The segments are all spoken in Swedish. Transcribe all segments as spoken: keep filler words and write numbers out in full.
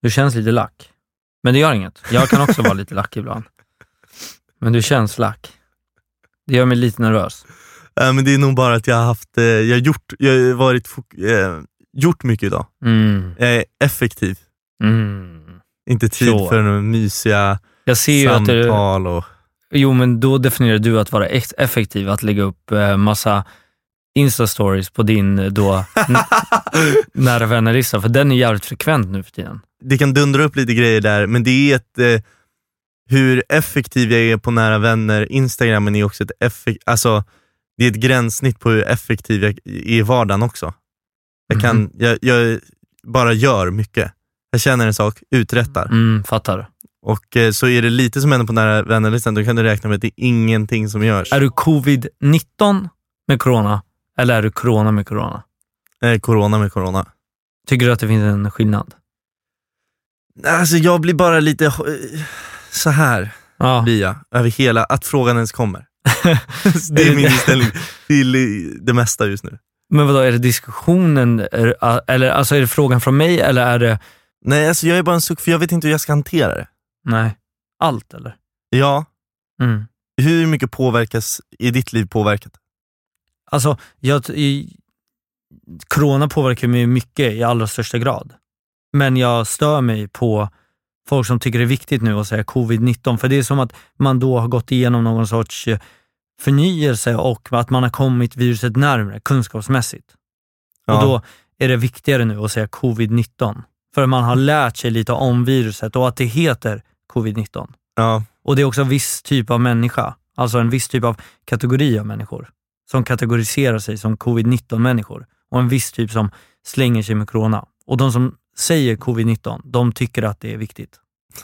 Du känns lite lack. Men det gör inget. Jag kan också vara lite lack ibland. Men du känns lack. Det gör mig lite nervös. Äh, men det är nog bara att jag har haft eh, jag har gjort jag har varit eh, gjort mycket idag. Mm. Jag är effektiv. Mm. Inte tid Så. för några mysiga Jag ser ju att det, samtal och... Jo, men då definierar du att vara effektiv, att lägga upp eh, massa Insta-stories på din då n- nära vännerlista, för den är jävligt frekvent nu för tiden. Det kan dundra upp lite grejer där, men det är ett eh, hur effektiv jag är på nära vänner. Instagramen är också ett effekt, alltså det är ett gränssnitt på hur effektiv jag är i vardagen också. Jag kan Mm. jag, jag bara gör mycket. Jag känner en sak, uträttar. Mm, fattar. Och eh, så är det lite som händer på nära vännerlistan, då kan du räkna med att det är ingenting som görs. Är du covid nitton med corona eller är du corona med corona? Eh, corona med corona. Tycker du att det finns en skillnad? Alltså jag blir bara lite eh, så här Ja. blir jag, över hela, att frågan ens kommer. Det är min inställning till det mesta just nu. Men vadå, är det diskussionen är, eller alltså är det frågan från mig eller är det... Nej, alltså jag är bara en suck, för jag vet inte hur jag ska hantera det. Nej, allt eller? Ja, Mm. hur mycket påverkas i ditt liv påverkat? Alltså, jag, i, corona påverkar mig mycket i allra största grad. Men jag stör mig på folk som tycker det är viktigt nu att säga covid nitton. För det är som att man då har gått igenom någon sorts förnyelse och att man har kommit viruset närmare kunskapsmässigt. Ja. Och då är det viktigare nu att säga covid nitton. För man har lärt sig lite om viruset och att det heter covid nitton. Ja. Och det är också en viss typ av människa. Alltså en viss typ av kategori av människor. Som kategoriserar sig som covid nitton människor. Och en viss typ som slänger sig med corona. Och de som säger covid nitton, de tycker att det är viktigt.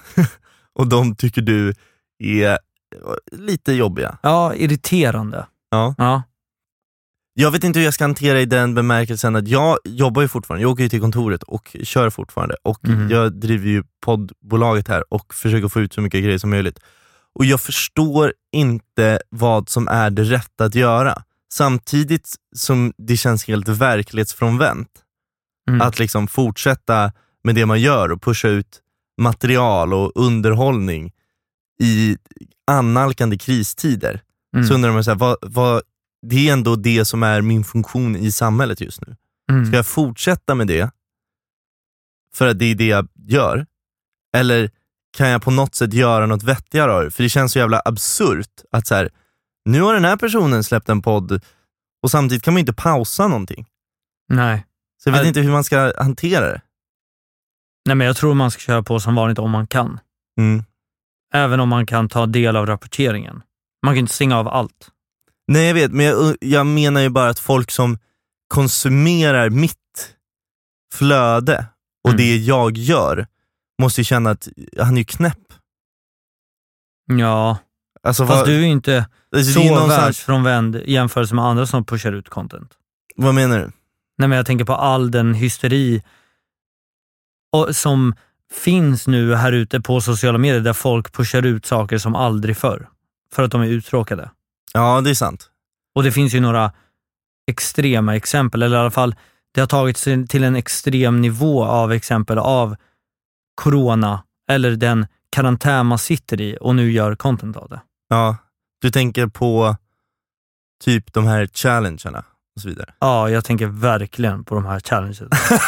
Och de tycker du är lite jobbiga. Ja, irriterande. Ja. Ja. Jag vet inte hur jag ska hantera i den bemärkelsen att jag jobbar ju fortfarande. Jag åker ju till kontoret och kör fortfarande. Och Mhm. jag driver ju poddbolaget här och försöker få ut så mycket grejer som möjligt. Och jag förstår inte vad som är det rätta att göra. Samtidigt som det känns helt verklighetsfrånvänt. Mm. Att liksom fortsätta med det man gör och pusha ut material och underhållning i annalkande kristider. Mm. Så undrar man så här, vad, vad, det är ändå det som är min funktion i samhället just nu. Mm. Ska jag fortsätta med det för att det är det jag gör? Eller kan jag på något sätt göra något vettigare av det? För det känns så jävla absurt att så här, nu har den här personen släppt en podd och samtidigt kan man inte pausa någonting. Nej. Så jag vet Äh, inte hur man ska hantera det. Nej, men jag tror man ska köra på som vanligt om man kan. Mm. Även om man kan ta del av rapporteringen. Man kan inte stänga av allt. Nej, jag vet, men jag, jag menar ju bara att folk som konsumerar mitt flöde och Mm. det jag gör måste ju känna att han är ju knäpp. Ja, Alltså, fast vad, du är ju inte alltså, så det är någonstans, världsfrånvänd i jämförelse med andra som pushar ut content. vad menar du? Nej, men jag tänker på all den hysteri och, som finns nu här ute på sociala medier där folk pushar ut saker som aldrig förr. För att de är uttråkade. Ja, det är sant. Och det finns ju några extrema exempel, eller i alla fall det har tagits till en extrem nivå av exempel av corona eller den karantän man sitter i och nu gör content av det. Ja, du tänker på typ de här challengerna och så vidare. Ja, jag tänker verkligen på de här challenges.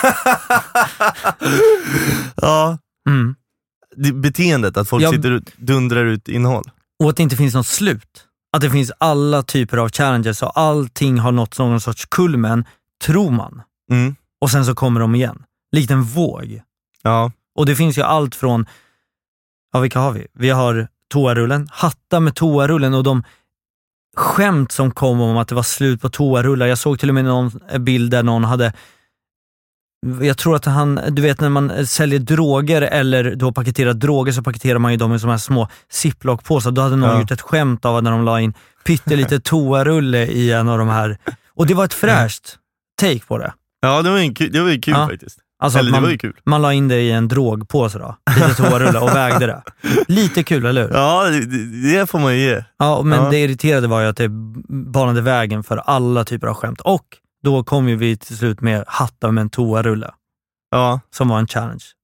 Ja, Mm. det, beteendet att folk Jag- sitter och dundrar ut innehåll. Och att det inte finns något slut. Att det finns alla typer av challenges och allting har nått någon sorts kulmen, tror man. Mm. Och sen så kommer de igen. Likt en våg. Ja, Och det finns ju allt från, ja, vilka har vi? Vi har toarullen, hatta med toarullen och de skämt som kom om att det var slut på toarullar. Jag såg till och med någon bild där någon hade, jag tror att han, du vet när man säljer droger eller då paketerar droger så paketerar man ju dem i såna här små ziplock-påsar. Då hade någon Ja. gjort ett skämt av att när de la in pyttelite toarulle i en av de här. Och det var ett fräscht take på det. ja det var ju kul, det var ju kul Ja. faktiskt. Alltså Eller att man, det var ju kul. man la in det i en drogpåse då. Lite toarulle och vägde det. Lite kul, eller hur? Ja, det, det får man ju ge. Ja, men Ja. det irriterade var ju att det banade vägen för alla typer av skämt. Och då kom ju vi till slut med hatta med en toarulle. Ja, Som var en challenge.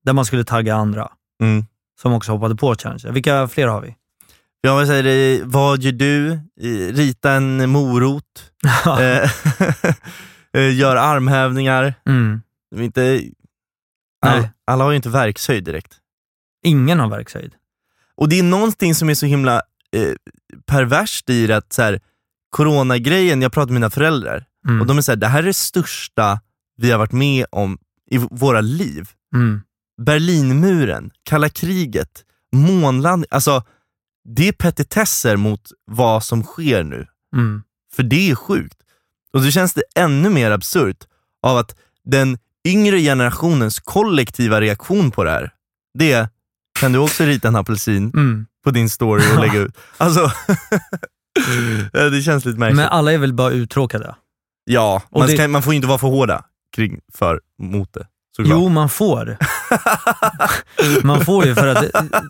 där man skulle tagga andra Mm. som också hoppade på challenge. Vilka fler har vi? Jag vill säga det, vad gör du? Eh, Rita en morot. Eh, eh, Gör armhävningar. Mm. Inte, all, Nej. alla har ju inte verkshöjd direkt. Ingen har verkshöjd. Och det är någonting som är så himla eh, perverst i det, att så här, coronagrejen, jag pratar med mina föräldrar Mm. och de är så här, det här är det största vi har varit med om i v- våra liv. Mm. Berlinmuren, kalla kriget, månland, alltså det är petitesser mot vad som sker nu. Mm. För det är sjukt. Och så känns det ännu mer absurt av att den yngre generationens kollektiva reaktion på det här, det kan du också rita en apelsin Mm. på din story och lägga ut. Alltså, det känns lite märkligt. Men alla är väl bara uttråkade? Ja, Och man, det- ska, man får inte vara för hårda kring för mot det. Såklart. Jo, man får. Man får ju för att...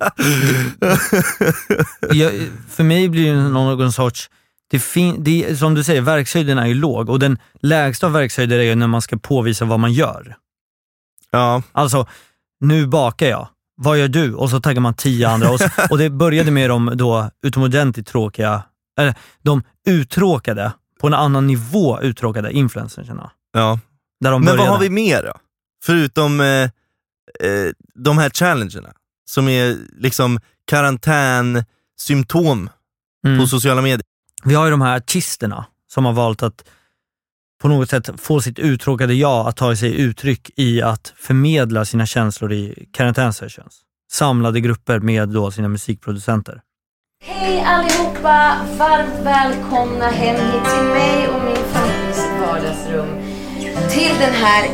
Jag, för mig blir det någon sorts... Det fin, det, som du säger, verkshöjden är ju låg. Och den lägsta av verkshöjder är ju när man ska påvisa vad man gör. Ja, Alltså, nu bakar jag. Vad gör du? Och så taggar man tio andra. Och, så, och det började med de då utomordentligt tråkiga... Eller de uttråkade, på en annan nivå uttråkade influencersarna. ja. Där de Men började. vad har vi mer då? Förutom eh, eh, de här challengerna som är liksom karantänsymptom Mm. på sociala medier. Vi har ju de här artisterna som har valt att på något sätt få sitt uttråkade jag att ta sig uttryck i att förmedla sina känslor i karantänsessions. Samlade grupper med då sina musikproducenter. Hej allihopa! Varmt välkomna hem hit till mig och min familjs vardagsrum. Till den här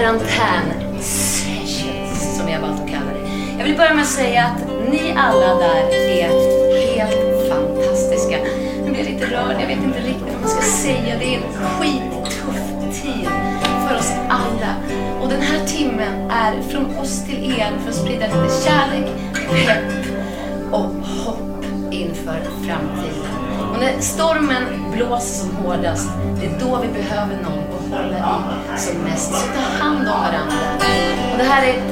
karantän-sessions som jag valt att kalla det. Jag vill börja med att säga att ni alla där är helt fantastiska. Nu blir jag lite rörd, jag vet inte riktigt vad man ska säga. Det är en skittuff tid för oss alla. Och den här timmen är från oss till er för att sprida lite kärlek, pepp och hopp inför framtiden. Och när stormen blåser som hårdast, det är då vi behöver någon att hålla i som mest. Så ta hand om varandra. Och det här är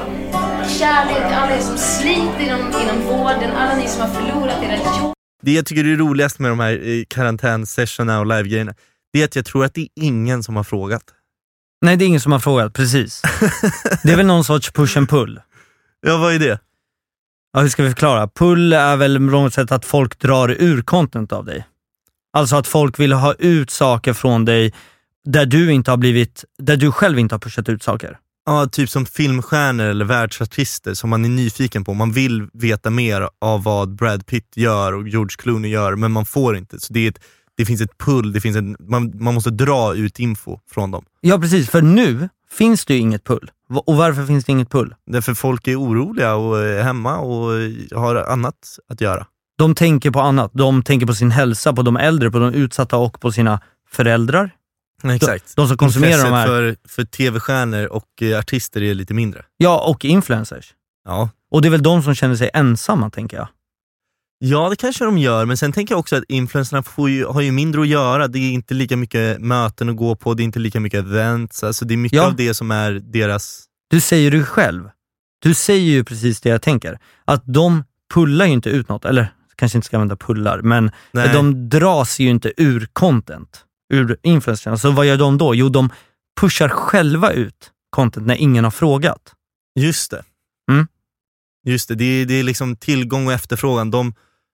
kärlek till alla er som sliter inom, inom vården, alla ni som har förlorat era jobb. Det jag tycker är roligast med de här eh, karantänsessionerna och live-grejerna, det är att jag tror att det är ingen som har frågat. Nej, det är ingen som har frågat, precis. Det är väl någon sorts push and pull. Ja, vad är det? Ja, hur ska vi förklara? Pull är väl på något sätt att folk drar ur content av dig. Alltså att folk vill ha ut saker från dig där du inte har blivit, där du själv inte har pushat ut saker. Ja, typ som filmstjärnor eller världsartister som man är nyfiken på. Man vill veta mer av vad Brad Pitt gör och George Clooney gör, men man får inte. Så det, är ett, det finns ett pull, det finns ett, man, man måste dra ut info från dem. Ja, precis. För nu finns det ju inget pull. V- Och varför finns det inget pull? Därför folk är oroliga och är hemma och har annat att göra. De tänker på annat. De tänker på sin hälsa, på de äldre, på de utsatta och på sina föräldrar. Exakt. De som konsumerar de här. För, för tv-stjärnor och eh, artister är lite mindre. Ja, och influencers. Ja. Och det är väl de som känner sig ensamma, tänker jag. Ja, det kanske de gör, men sen tänker jag också att influencerna får ju, har ju mindre att göra. Det är inte lika mycket möten att gå på, det är inte lika mycket events. Alltså det är mycket Ja. av det som är deras... Du säger du själv. Du säger ju precis det jag tänker. Att de pullar ju inte ut något. Eller kanske inte ska använda pullar. Men Nej. de dras ju inte ur content. Ur influencerna. Så vad gör de då? Jo, de pushar själva ut content när ingen har frågat. Just det. Mm. Just det, det är, det är liksom tillgång och efterfrågan. De,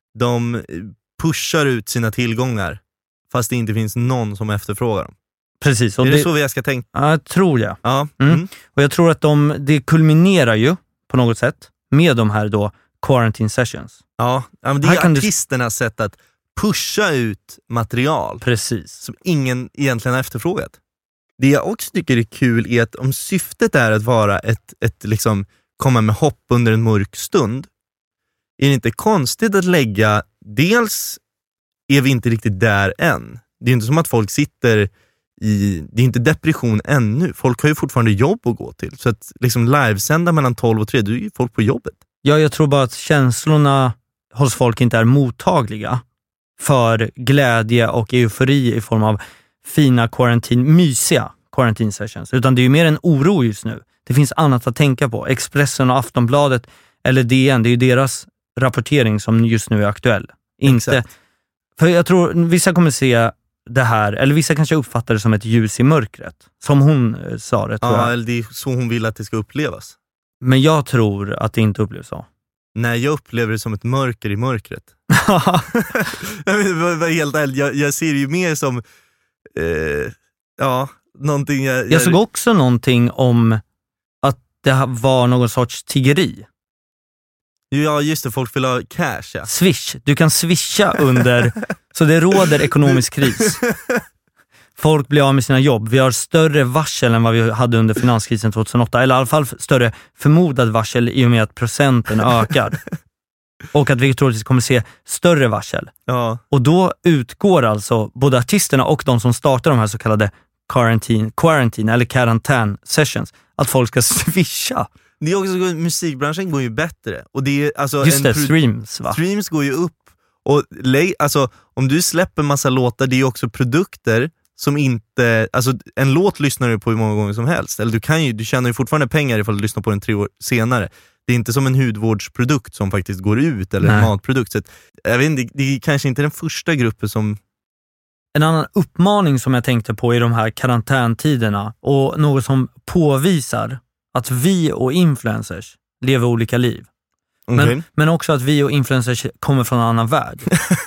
de pushar ut sina tillgångar fast det inte finns någon som efterfrågar dem. Precis. Och är det, det, så jag ska tänka? ja, tror jag. Ja. Mm. Mm. Och jag tror att de, det kulminerar ju på något sätt med de här då quarantine sessions. Ja. Ja, men det Här är kan du- artisternas sätt att pusha ut material Precis. som ingen egentligen har efterfrågat. Det jag också tycker är kul är att om syftet är att vara ett, ett liksom komma med hopp under en mörk stund, är det inte konstigt att lägga, dels är vi inte riktigt där än. Det är inte som att folk sitter i, det är inte depression ännu. Folk har ju fortfarande jobb att gå till. Så att liksom livesända mellan tolv och tre, då är ju folk på jobbet. Ja, jag tror bara att känslorna hos folk inte är mottagliga för glädje och eufori i form av fina quarantine, mysiga quarantine sessions. Utan det är ju mer en oro just nu. Det finns annat att tänka på. Expressen och Aftonbladet eller D N, det är ju deras rapportering som just nu är aktuell. Inte, Exakt. för jag tror vissa kommer se det här, eller vissa kanske uppfattar det som ett ljus i mörkret. Som hon eh, sa det, tror Ja, jag. eller det är så hon vill att det ska upplevas. Men jag tror att det inte upplevs så. Nej, jag upplever det som ett mörker i mörkret. jag, vet, var, var helt ärlig, jag, jag ser det ju mer som eh, ja, någonting jag, jag... Jag såg också någonting om att det var någon sorts tiggeri. Ja, just det, folk vill ha cash, ja. Swish, du kan swisha under, så det råder ekonomisk kris. Folk blir av med sina jobb. Vi har större varsel än vad vi hade under finanskrisen tjugohundraåtta. Eller i alla fall större förmodad varsel i och med att procenten ökar. Och att vi troligtvis kommer se större varsel. Ja. Och då utgår alltså både artisterna och de som startar de här så kallade quarantine, quarantine eller karantän sessions att folk ska swisha. Det är också, musikbranschen går ju bättre. Och det är, alltså, Just en det, pro- streams va? Streams går ju upp. Och lej, alltså, om du släpper massa låtar, det är ju också produkter som inte, alltså en låt lyssnar du på hur många gånger som helst. Eller du kan ju, du tjänar ju fortfarande pengar ifall du lyssnar på den tre år senare. Det är inte som en hudvårdsprodukt som faktiskt går ut, eller Nej. en matprodukt. Så att, jag vet inte, det är kanske inte den första gruppen som... En annan uppmaning som jag tänkte på i de här karantäntiderna och något som påvisar att vi och influencers lever olika liv. Okay. Men, men också att vi och influencers kommer från en annan värld.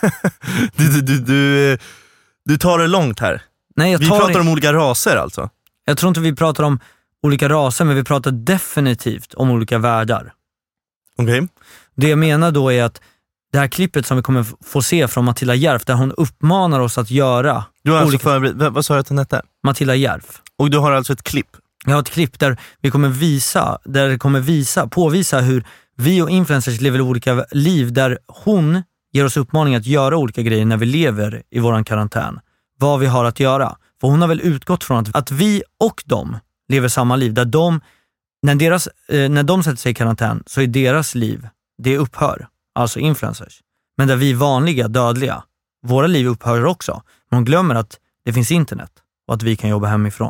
du, du, du, du, du tar det långt här. Nej, jag vi tar pratar det. om olika raser alltså. Jag tror inte vi pratar om olika raser, men vi pratar definitivt om olika världar. Okej. Okay. Det jag menar då är att det här klippet som vi kommer få se från Matilda Järf, där hon uppmanar oss att göra Du har olika... alltså förberett, vad sa jag att den hette? Matilda Järf. Och du har alltså ett klipp? Jag har ett klipp där vi kommer visa, där det kommer visa, påvisa hur vi och influencers lever olika liv, där hon ger oss uppmaning att göra olika grejer när vi lever i våran karantän. Vad vi har att göra. För hon har väl utgått från att, att vi och de lever samma liv, där de, när, deras, eh, när de sätter sig i karantän så är deras liv, det upphör. Alltså influencers. Men där vi vanliga, dödliga, våra liv upphör också. Men hon glömmer att det finns internet och att vi kan jobba hemifrån.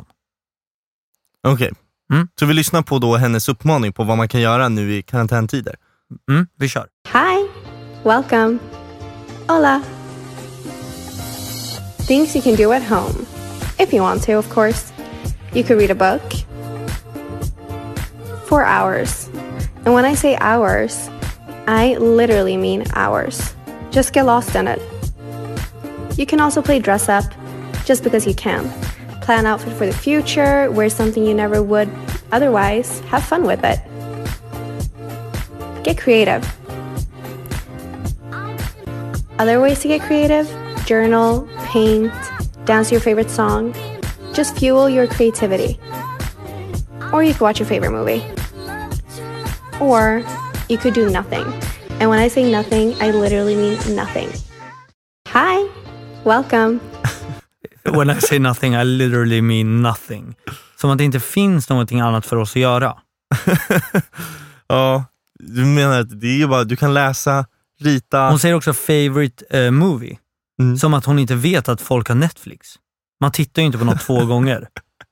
Okej. Okay. Mm. Så vi lyssnar på då hennes uppmaning på vad man kan göra nu i karantäntider. Mm, vi kör. Hi, welcome. Hola. Things you can do at home. If you want to, of course. You could read a book. For hours. And when I say hours, I literally mean hours. Just get lost in it. You can also play dress up, just because you can. Plan an outfit for the future, wear something you never would otherwise, have fun with it. Get creative. Other ways to get creative: journal, paint, dance your favorite song. Just fuel your creativity. Or you could watch your favorite movie. Or you could do nothing. And when I say nothing, I literally mean nothing. Hi, welcome. When I say nothing, I literally mean nothing. Som att det inte finns någonting annat för oss att göra. Ja, du menar att det är ju bara, du kan läsa, rita. Hon säger också favorite uh, movie. Mm. Som att hon inte vet att folk har Netflix. Man tittar ju inte på något två gånger.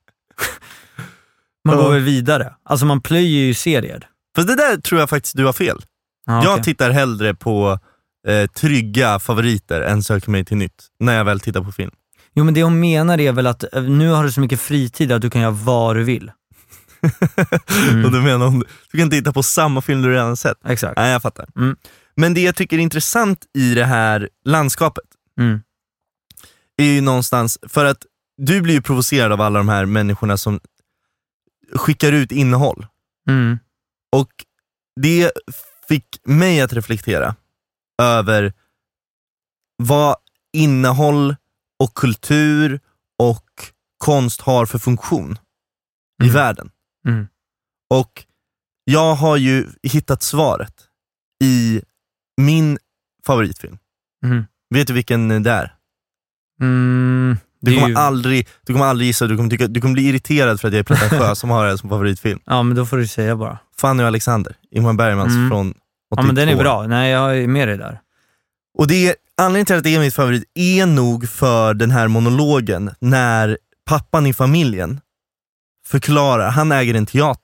Man ja. går väl vidare. Alltså man plöjer ju serier. Fast det där tror jag faktiskt du har fel. Ah, jag okay. tittar hellre på eh, trygga favoriter än söker mig till nytt. När jag väl tittar på film. Jo, men det hon menar är väl att nu har du så mycket fritid att du kan göra vad du vill. Mm. Och du menar om du, du kan titta på samma film du redan sett. Exakt. Nej, jag fattar. Mm. Men det jag tycker är intressant i det här landskapet mm. är ju någonstans, för att du blir ju provocerad av alla de här människorna som skickar ut innehåll. Mm. Och det fick mig att reflektera över vad innehåll och kultur och konst har för funktion mm. i världen. Mm. Och jag har ju hittat svaret i min favoritfilm. Mm. Vet du vilken det är? Mm, du, det kommer ju... aldrig, du kommer aldrig gissa, du kommer, tycka, du kommer bli irriterad för att jag är pretentiös som har det som favoritfilm. Ja, men då får du säga bara. Fanny och Alexander, Ingmar Bergmans mm. från åttiotvå. Ja, men den är bra. Nej, jag är med dig där. Och det är, anledningen till att det är mitt favorit är nog för den här monologen när pappan i familjen förklarar, han äger en teater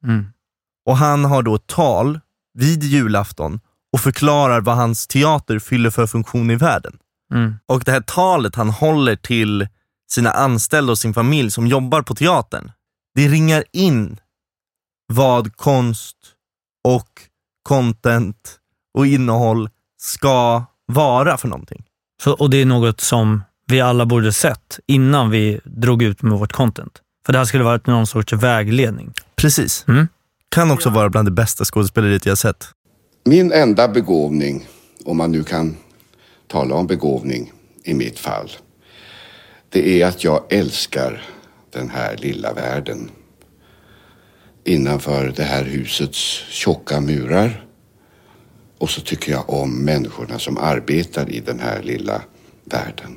Mm. Och han har då ett tal vid julafton och förklarar vad hans teater fyller för funktion i världen. Mm. Och det här talet han håller till sina anställda och sin familj som jobbar på teatern, det ringar in vad konst och content och innehåll ska vara för någonting. Så, och det är något som vi alla borde sett innan vi drog ut med vårt content. För det här skulle vara någon sorts vägledning. Precis. Mm. Kan också vara bland det bästa skådespeleriet jag har sett. Min enda begåvning, om man nu kan tala om begåvning i mitt fall, det är att jag älskar den här lilla världen. Innanför det här husets tjocka murar. Och så tycker jag om människorna som arbetar i den här lilla världen.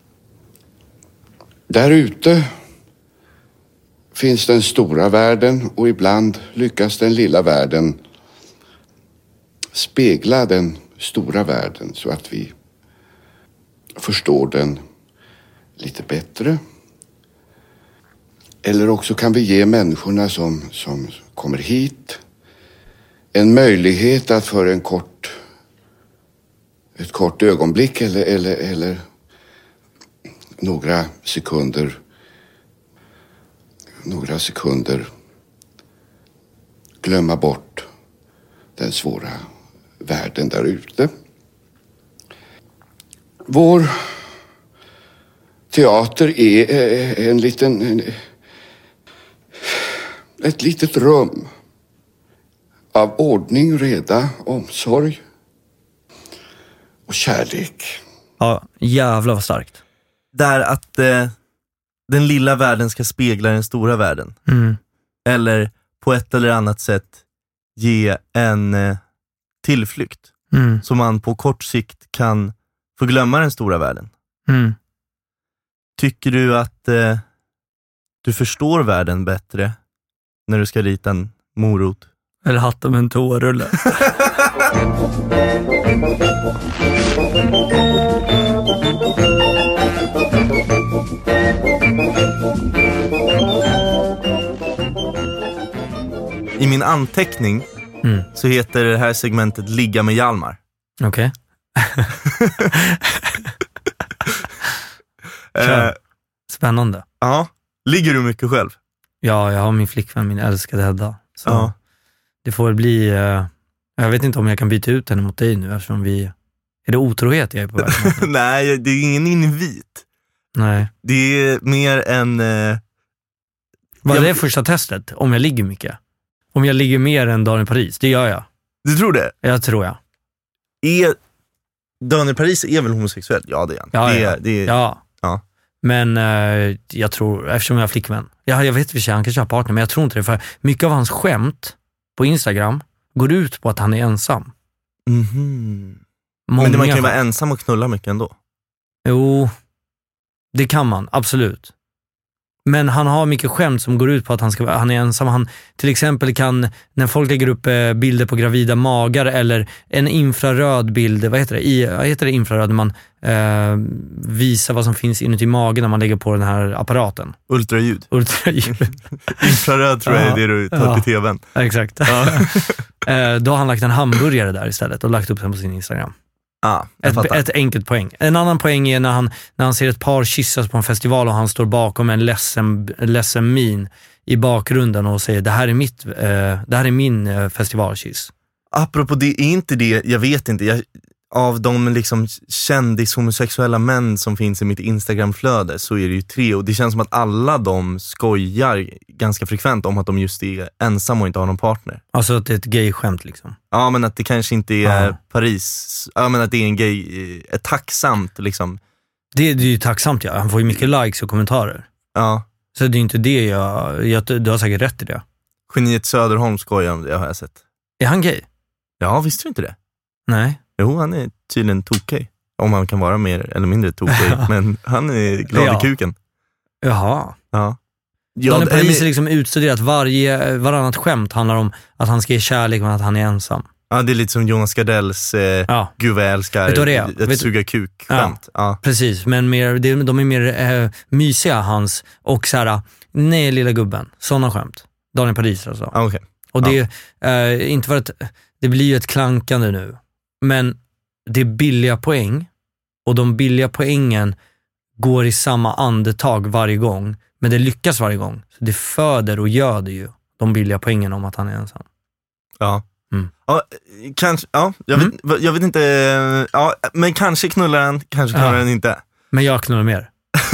Där ute finns den stora världen och ibland lyckas den lilla världen spegla den stora världen så att vi förstår den lite bättre. Eller också kan vi ge människorna som, som kommer hit en möjlighet att för en kort, ett kort ögonblick eller, eller, eller några sekunder några sekunder glömma bort den svåra världen där ute. Vår teater är en liten en, ett litet rum av ordning, reda, omsorg och kärlek. Ja, jävlar vad starkt. Där att eh, den lilla världen ska spegla den stora världen. Mm. Eller på ett eller annat sätt ge en eh, tillflykt. Mm. Så man på kort sikt kan få glömma den stora världen. Mm. Tycker du att eh, du förstår världen bättre när du ska rita en morot? Eller hatta med en toarulle. I min anteckning Mm. så heter det här segmentet Ligga med Hjalmar. Okej. Eh, Spännande. ja, ligger du mycket själv? Ja, jag har min flickvän, min älskade Hedda. Så Ja. det får bli... Eh, jag vet inte om jag kan byta ut henne mot dig nu eftersom vi... Är det otrohet jag är på väg mot? Nej, det är ingen invit. Nej. Det är mer en... Eh, Vad är jag- det första testet? Om jag ligger mycket? Om jag ligger mer än Daniel Paris? Det gör jag. du tror det? Jag tror jag. Är Daniel Paris är väl homosexuell? Ja, det är han. Ja, det är, ja. Det är, Ja. Ja. Men eh, jag tror, eftersom jag har flickvän. Ja, jag vet inte, han kanske har partner, men jag tror inte det. För mycket av hans skämt på Instagram går ut på att han är ensam. Mhm. Många Men man kan ju skämt. vara ensam och knulla mycket ändå. Jo, det kan man, absolut. Men han har mycket skämt som går ut på att han, ska, han är ensam. Han till exempel kan, när folk lägger upp eh, bilder på gravida magar eller en infraröd bild, vad heter det? I, vad heter det infraröd när man eh, visar vad som finns inuti magen när man lägger på den här apparaten? Ultraljud. Ultraljud. Infraröd tror jag är Ja. det du tar Ja. på tvn. Ja, exakt. eh, då har han lagt en hamburgare där istället och lagt upp den på sin Instagram. Ja, jag Ett, fattar. ett enkelt poäng. En annan poäng är när han, när han ser ett par kyssas på en festival och han står bakom en ledsen, ledsen min i bakgrunden och säger det här är, mitt, eh, det här är min eh, festivalkyss. Apropå det, är inte det, jag vet inte, jag, av de liksom kändis homosexuella män som finns i mitt Instagramflöde så är det ju tre, och det känns som att alla de skojar ganska frekvent om att de just är ensamma och inte har någon partner. Alltså att det är ett gay-skämt liksom. Ja, men att det kanske inte är Ja. Paris, ja men att det är en gay, ett tacksamt liksom. Det, det är ju tacksamt, ja. Han får ju mycket likes och kommentarer. Ja, Så det är inte det jag, jag... Du har säkert rätt i det. Geniet Söderholm skojar om det, har jag sett. Är han gay? Ja, visste du inte det? Nej. Jo, han är tydligen tokig. Om han kan vara mer eller mindre tokig. Men han är glad Ja. i kuken. Jaha. Ja. Ja, Daniel Paris är men- liksom utstuderat. Varje, varannat skämt handlar om att han ska ge kärlek men att han är ensam. ja, det är lite som Jonas Gardells eh, Ja. Gud vad jag älskar Vet du vad det är? ett Vet- suga kuk-skämt. Ja. Precis, men mer, det- de är mer eh, mysiga hans och så här, nej lilla gubben, sådana skämt. Daniel Paris alltså. Ja, okej. Och det är eh, inte för att det blir ju ett klankande nu, men det är billiga poäng och de billiga poängen går i samma andetag varje gång, men det lyckas varje gång. Så det föder och göder ju de billiga poängen om att han är ensam. Ja. Mm. Ja, kanske, ja, jag, Mm. vet, jag vet inte, ja, men kanske knullar han, kanske knullar Ja. han inte. Men jag knullar mer.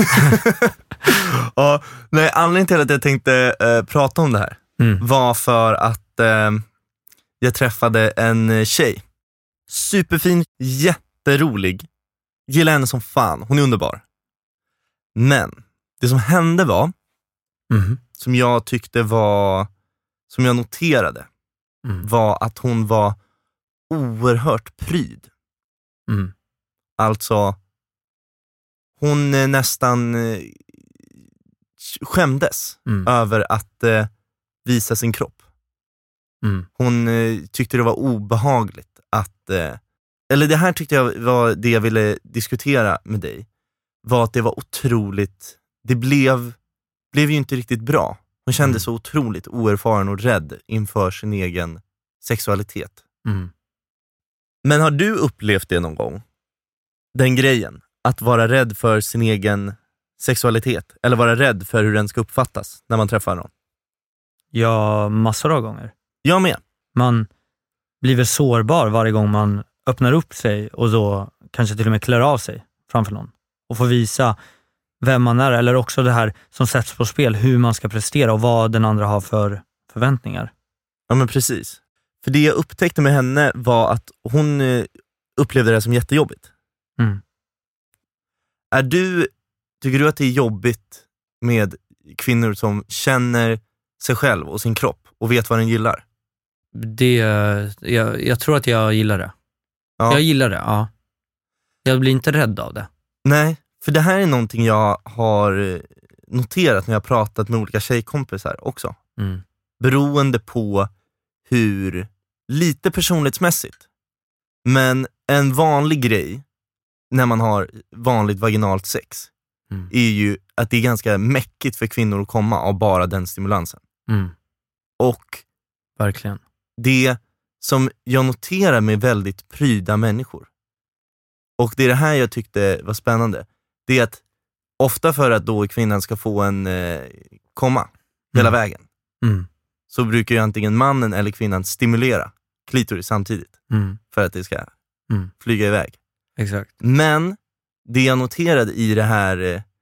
Ja, nej, anledningen till att jag tänkte eh, prata om det här Mm. var för att eh, jag träffade en tjej. Superfin, jätterolig. Gillar henne som fan, hon är underbar. Men det som hände var, Mm. som jag tyckte var, som jag noterade, Mm. var att hon var oerhört pryd. Mm. Alltså, hon eh, nästan eh, skämdes Mm. över att eh, visa sin kropp. Mm. Hon eh, tyckte det var obehagligt att, eh, eller det här tyckte jag var det jag ville diskutera med dig, var att det var otroligt, det blev, blev ju inte riktigt bra. Hon kände Mm. så otroligt oerfaren och rädd inför sin egen sexualitet. Mm. Men har du upplevt det någon gång? Den grejen, att vara rädd för sin egen sexualitet, eller vara rädd för hur den ska uppfattas när man träffar någon? Ja, massor av gånger. Jag med. Man blir väl sårbar varje gång man öppnar upp sig och då kanske till och med klär av sig framför någon och får visa vem man är, eller också det här som sätts på spel, hur man ska prestera och vad den andra har för förväntningar. Ja, men precis. För det jag upptäckte med henne var att hon eh, upplevde det som jättejobbigt. Mm. Är du, tycker du att det är jobbigt med kvinnor som känner sig själv och sin kropp och vet vad den gillar? Det, jag, jag tror att jag gillar det. Ja. Jag gillar det, ja. Jag blir inte rädd av det. Nej, för det här är någonting jag har noterat när jag har pratat med olika tjejkompisar också. Mm. Beroende på hur, lite personlighetsmässigt, men en vanlig grej när man har vanligt vaginalt sex Mm. är ju att det är ganska mäckigt för kvinnor att komma av bara den stimulansen. Mm. Och Verkligen. det som jag noterar med väldigt pryda människor, och det är det här jag tyckte var spännande, det är att ofta för att då kvinnan ska få en eh, komma hela Mm. vägen, Mm. så brukar ju antingen mannen eller kvinnan stimulera klitoris samtidigt Mm. för att det ska Mm. flyga iväg. Exakt. Men det jag noterade i det här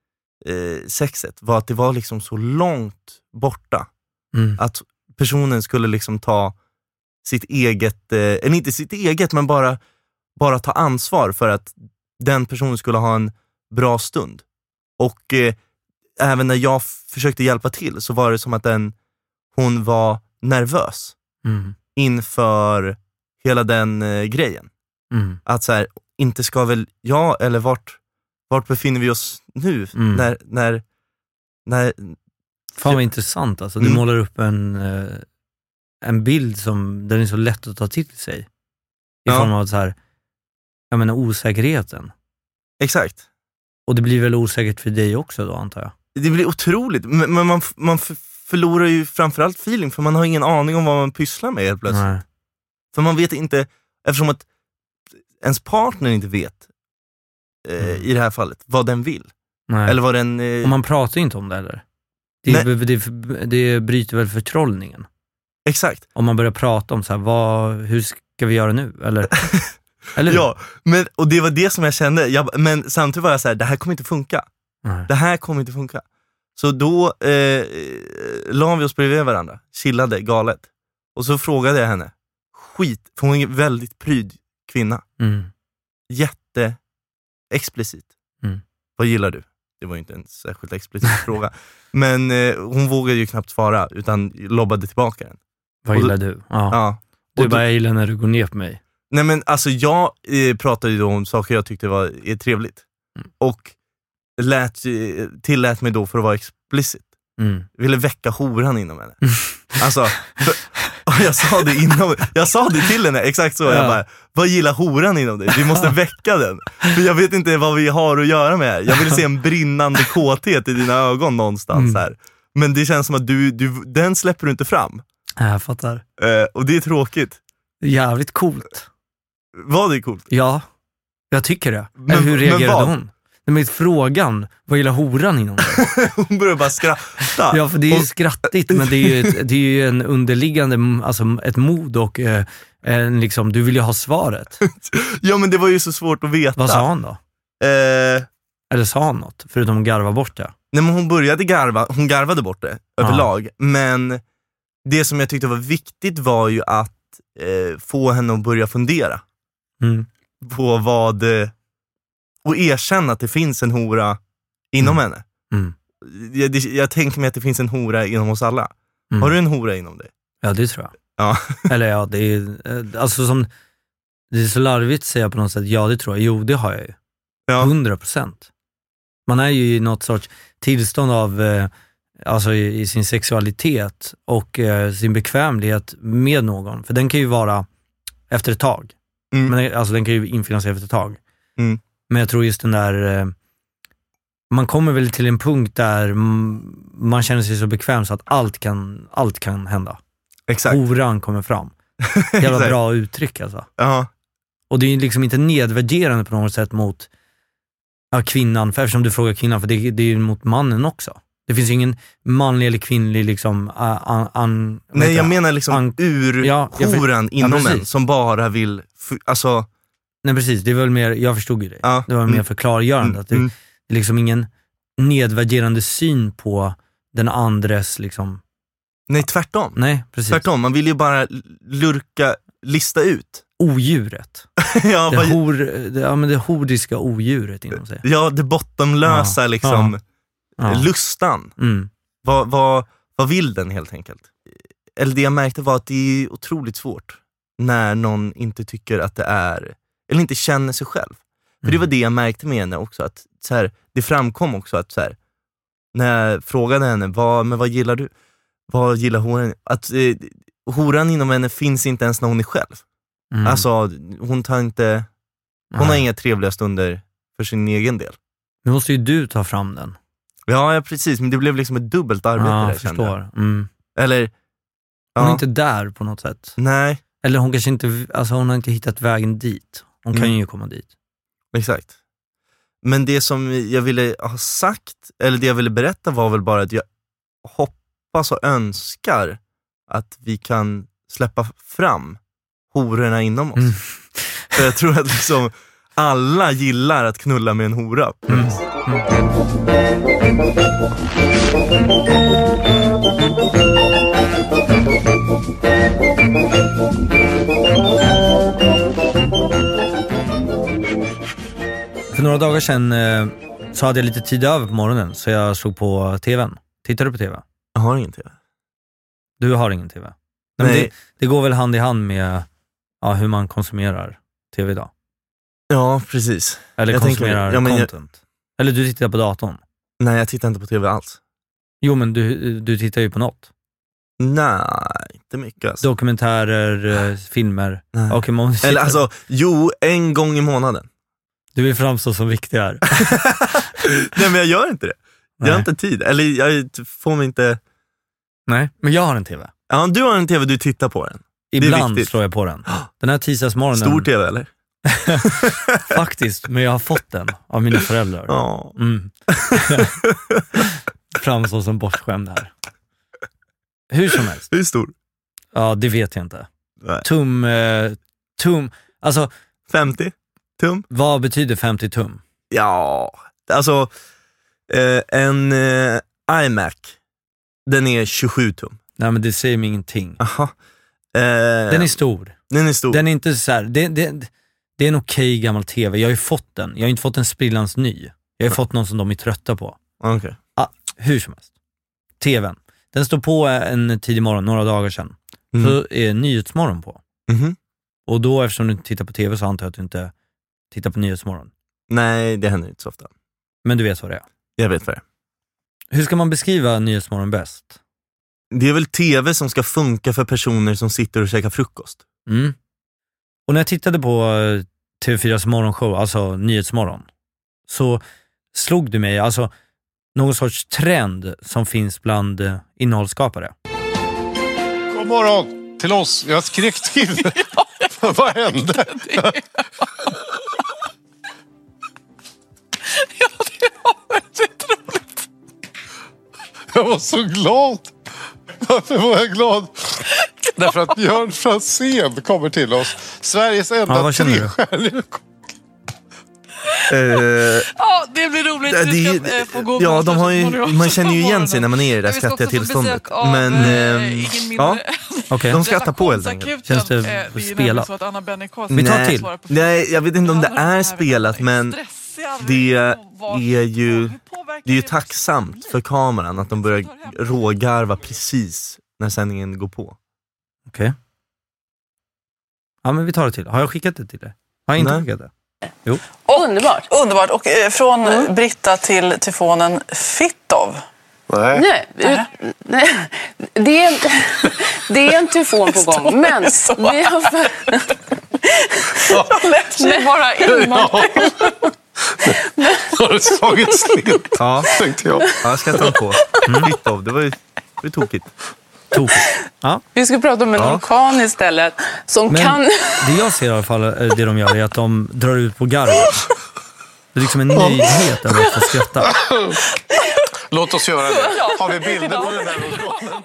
eh, sexet var att det var liksom så långt borta Mm. att personen skulle liksom ta sitt eget, eh, eller inte sitt eget, men bara, bara ta ansvar för att den personen skulle ha en bra stund. Och eh, även när jag f- försökte hjälpa till så var det som att den, hon var nervös Mm. inför hela den eh, grejen. Mm. Att så här, inte ska väl jag, eller vart, vart befinner vi oss nu? Mm. När, när, när, Fan vad intressant alltså. Du Mm. målar upp en, eh, en bild som den är så lätt att ta till sig. I Ja. form av så här, jag menar osäkerheten. exakt. Och det blir väl osäkert för dig också då, antar jag. Det blir otroligt, men men man, f- man f- förlorar ju framförallt feeling, för man har ingen aning om vad man pysslar med helt plötsligt. Nej. För man vet inte, eftersom att ens partner inte vet eh, Mm. i det här fallet vad den vill. Nej. Eller vad den... Eh, Och man pratar ju inte om det heller. Det, Nej. det, det, det bryter väl förtrollningen. exakt. Om man börjar prata om så här, vad, hur ska vi göra nu? Eller, eller hur? Ja, men, och det var det som jag kände. Jag, men samtidigt var jag så här, det här kommer inte funka. Nej. Det här kommer inte funka. Så då eh, la vi oss bredvid varandra, chillade galet. Och så frågade jag henne, skit, för hon är en väldigt pryd kvinna. Mm. Jätte explicit. Mm. Vad gillar du? Det var ju inte en särskilt explicit fråga. Men eh, hon vågade ju knappt svara, utan lobbade tillbaka den. Vad Och då- gillar du? Ja. Ja. Du Och då- bara, jag gillar när du går ner på mig. Nej men alltså jag eh, pratade ju då om saker jag tyckte var är trevligt. Mm. Och lät, eh, tillät mig då för att vara explicit. Mm. Ville väcka horan inom henne. Alltså, för, och jag sa det inom, jag sa det till henne, exakt så. Ja. Jag bara, vad gillar horan inom dig? Vi måste väcka den. För jag vet inte vad vi har att göra med här. Jag vill se en brinnande kåthet i dina ögon någonstans Mm. här. Men det känns som att du, du, den släpper du inte fram. Jag fattar. Eh, och det är tråkigt. Jävligt coolt. Var det coolt? Ja, jag tycker det. Men- Eller hur men reagerade vad? hon? Nej, men frågan, vad gillar horan inom det? Hon började bara skratta. Ja, för det är ju Och- skrattigt, men det är ju, ett, det är ju en underliggande, alltså ett mod och eh, en liksom, du vill ju ha svaret. Ja, men det var ju så svårt att veta. Vad sa han då? Eh, Eller sa han något, förutom att garva bort det? nej, men hon började garva, hon garvade bort det överlag. Men det som jag tyckte var viktigt var ju att eh, få henne att börja fundera Mm. på vad, eh, och erkänna att det finns en hora inom Mm. henne. Mm. Jag, det, jag tänker mig att det finns en hora inom oss alla. Mm. Har du en hora inom dig? Ja, det tror jag. Ja. Eller ja, det är eh, alltså som, det är så larvigt att säga på något sätt, ja det tror jag, jo det har jag ju. Ja. hundra procent. Man är ju i något sorts tillstånd av, eh, alltså i, i sin sexualitet och eh, sin bekvämlighet med någon. För den kan ju vara efter ett tag. Mm. Men, alltså den kan ju infinna sig efter ett tag. Mm. Men jag tror just den där, eh, man kommer väl till en punkt där mm, man känner sig så bekväm så att allt kan, allt kan hända. Exakt. Horan kommer fram. Jävla Exakt. bra uttryck alltså. Ja. Och det är ju liksom inte nedvärderande på något sätt mot ja, kvinnan, för eftersom du frågar kvinnan, för det, det är ju mot mannen också. Det finns ju ingen manlig eller kvinnlig liksom uh, an, an, vad Nej, heter jag det? menar liksom An- ur Ja, jag för- horan ja, inom precis. en som bara vill, f- alltså, Nej precis, det är väl mer, jag förstod ju det. Ja. Det var Mm. mer förklargörande. Mm. Att det, Mm. det är liksom ingen nedvärderande syn på den andres liksom, nej, tvärtom. nej precis. Tvärtom, man vill ju bara lurka, lista ut. Odjuret. ja, Det, vad, hor, det, ja, men det horiska odjuret inom sig. ja, det bottenlösa Ja. liksom, Ja. lustan. Mm. Vad, vad, vad vill den helt enkelt? Eller det jag märkte var att det är otroligt svårt när någon inte tycker att det är, eller inte känner sig själv. För det var det jag märkte med henne också, att så här, det framkom också att så här, när jag frågade henne, vad, men vad gillar du? Vad gillar hon? Att eh, horan inom henne finns inte ens när hon är själv. Mm. Alltså, hon tar inte, hon har Nej. inga trevliga stunder för sin egen del. Nu måste ju du ta fram den. Ja, ja, precis, men det blev liksom ett dubbelt arbete Ja, där, jag kände jag. förstår. Mm. Eller, Hon ja, är inte där på något sätt. nej, Eller hon kanske inte, alltså hon har inte hittat vägen dit. Hon kan Mm. ju komma dit. exakt. Men det som jag ville ha sagt, eller det jag ville berätta var väl bara att jag hoppas och önskar att vi kan släppa fram hororna inom oss. Mm. För jag tror att liksom alla gillar att knulla med en hora. Mm. För några dagar sedan eh, så hade jag lite tid över på morgonen, så jag såg på tvn. Tittar du på tv? Jag har ingen tv. Du har ingen tv? Nej, men Nej. Det, det går väl hand i hand med ja, hur man konsumerar tv idag. Ja, precis. Eller Jag tänker konsumerar mig- ja, men jag- content. Eller du tittar på datorn. Nej, jag tittar inte på tv alls. Jo, men du, du tittar ju på något. Nej, inte mycket alltså. Dokumentärer, eh, filmer. Nej. Okej, man Eller alltså, jo, en gång i månaden. Du vill framstå som viktig här. Nej, men jag gör inte det. Jag har Nej. inte tid. Eller jag får mig inte... Nej, men jag har en tv. Ja, du har en tv, du tittar på den. är Ibland viktigt. slår jag på den. Den här tisdagsmorgonen. Stor tv eller? Faktiskt, men jag har fått den av mina föräldrar. Ja. Mm. Framstår som bortskämd här. Hur som helst. Hur stor? Ja, det vet jag inte. Nej. Tum, eh, tum. Alltså, femtio tum? vad betyder femtio tum? Ja, alltså eh, en eh, iMac, den är tjugosju tum. Nej, men det säger mig ingenting. Aha. Eh, Den är stor. den är stor. Den är inte så här, det, det, det är en okej gammal tv. Jag har ju fått den. Jag har inte fått en sprillans ny. Jag har ju fått någon som de är trötta på. Okej. Ah, hur som helst. tvn. Den står på en tidig morgon, några dagar sedan. Mm. Så är Nyhetsmorgon på. Mhm. Och då, eftersom du inte tittar på tv, så antar jag att du inte tittar på Nyhetsmorgon. Nej, det händer inte så ofta. Men du vet vad det är. Jag vet vad det är. Hur ska man beskriva Nyhetsmorgon bäst? Det är väl tv som ska funka för personer som sitter och käkar frukost. Mm. Och när jag tittade på eh, T V fyras morgonshow, alltså Nyhetsmorgon, så slog det mig, alltså någon sorts trend som finns bland eh, innehållsskapare. God morgon till oss. Jag skrek till. Vad hände? Ja, det var väldigt roligt. Jag var så glad. Varför var jag glad? Därför att Björn Franzén kommer till oss. Sveriges enda Ja, vad känner du? trestjärniga. Eh, Ja, det blir roligt. det- Vi ska det- eh, få gå ja, med de har ju, småningom. man känner ju igen sig när man är i det där Vi ska också skrattiga få tillståndet. besök av, Men eh, ehm, ingen mindre ja, Okej. de skrattar på helt enkelt. Relationsakuten. Känns det Eh, det är nämligen spelat? så att Anna Benny Karlsson Vi tar nej, till. svarar på nej, jag vet inte om det frågor. är spelat, men Stressig aldrig. det Vad- är ju, hur påverkar det är ju det tacksamt för kameran att de börjar rågarva precis när sändningen går på. Okej. Ja, men vi tar det till. Har jag skickat det till dig? Har jag inte Nej. skickat det? Underbart. Underbart. Och eh, från Britta till tyfonen Fittov. Nej. Nej, ut, nej. Det, är en, det är en tyfon på gång. Men vi har... Jag lät mig bara in. Har det slagit slint? Ja, Tänkte jag. jag skrattar på. Mm. Fittov, det var ju, det var ju tokigt. Tokigt. Ja. Vi ska prata om en Ja. orkan istället. Som Men kan... det jag ser i alla fall, eh, det de gör är att de drar ut på garvet. Det är liksom en nöjdhet över att få skratta. Låt oss göra det. Har vi bilder på den där orkanen?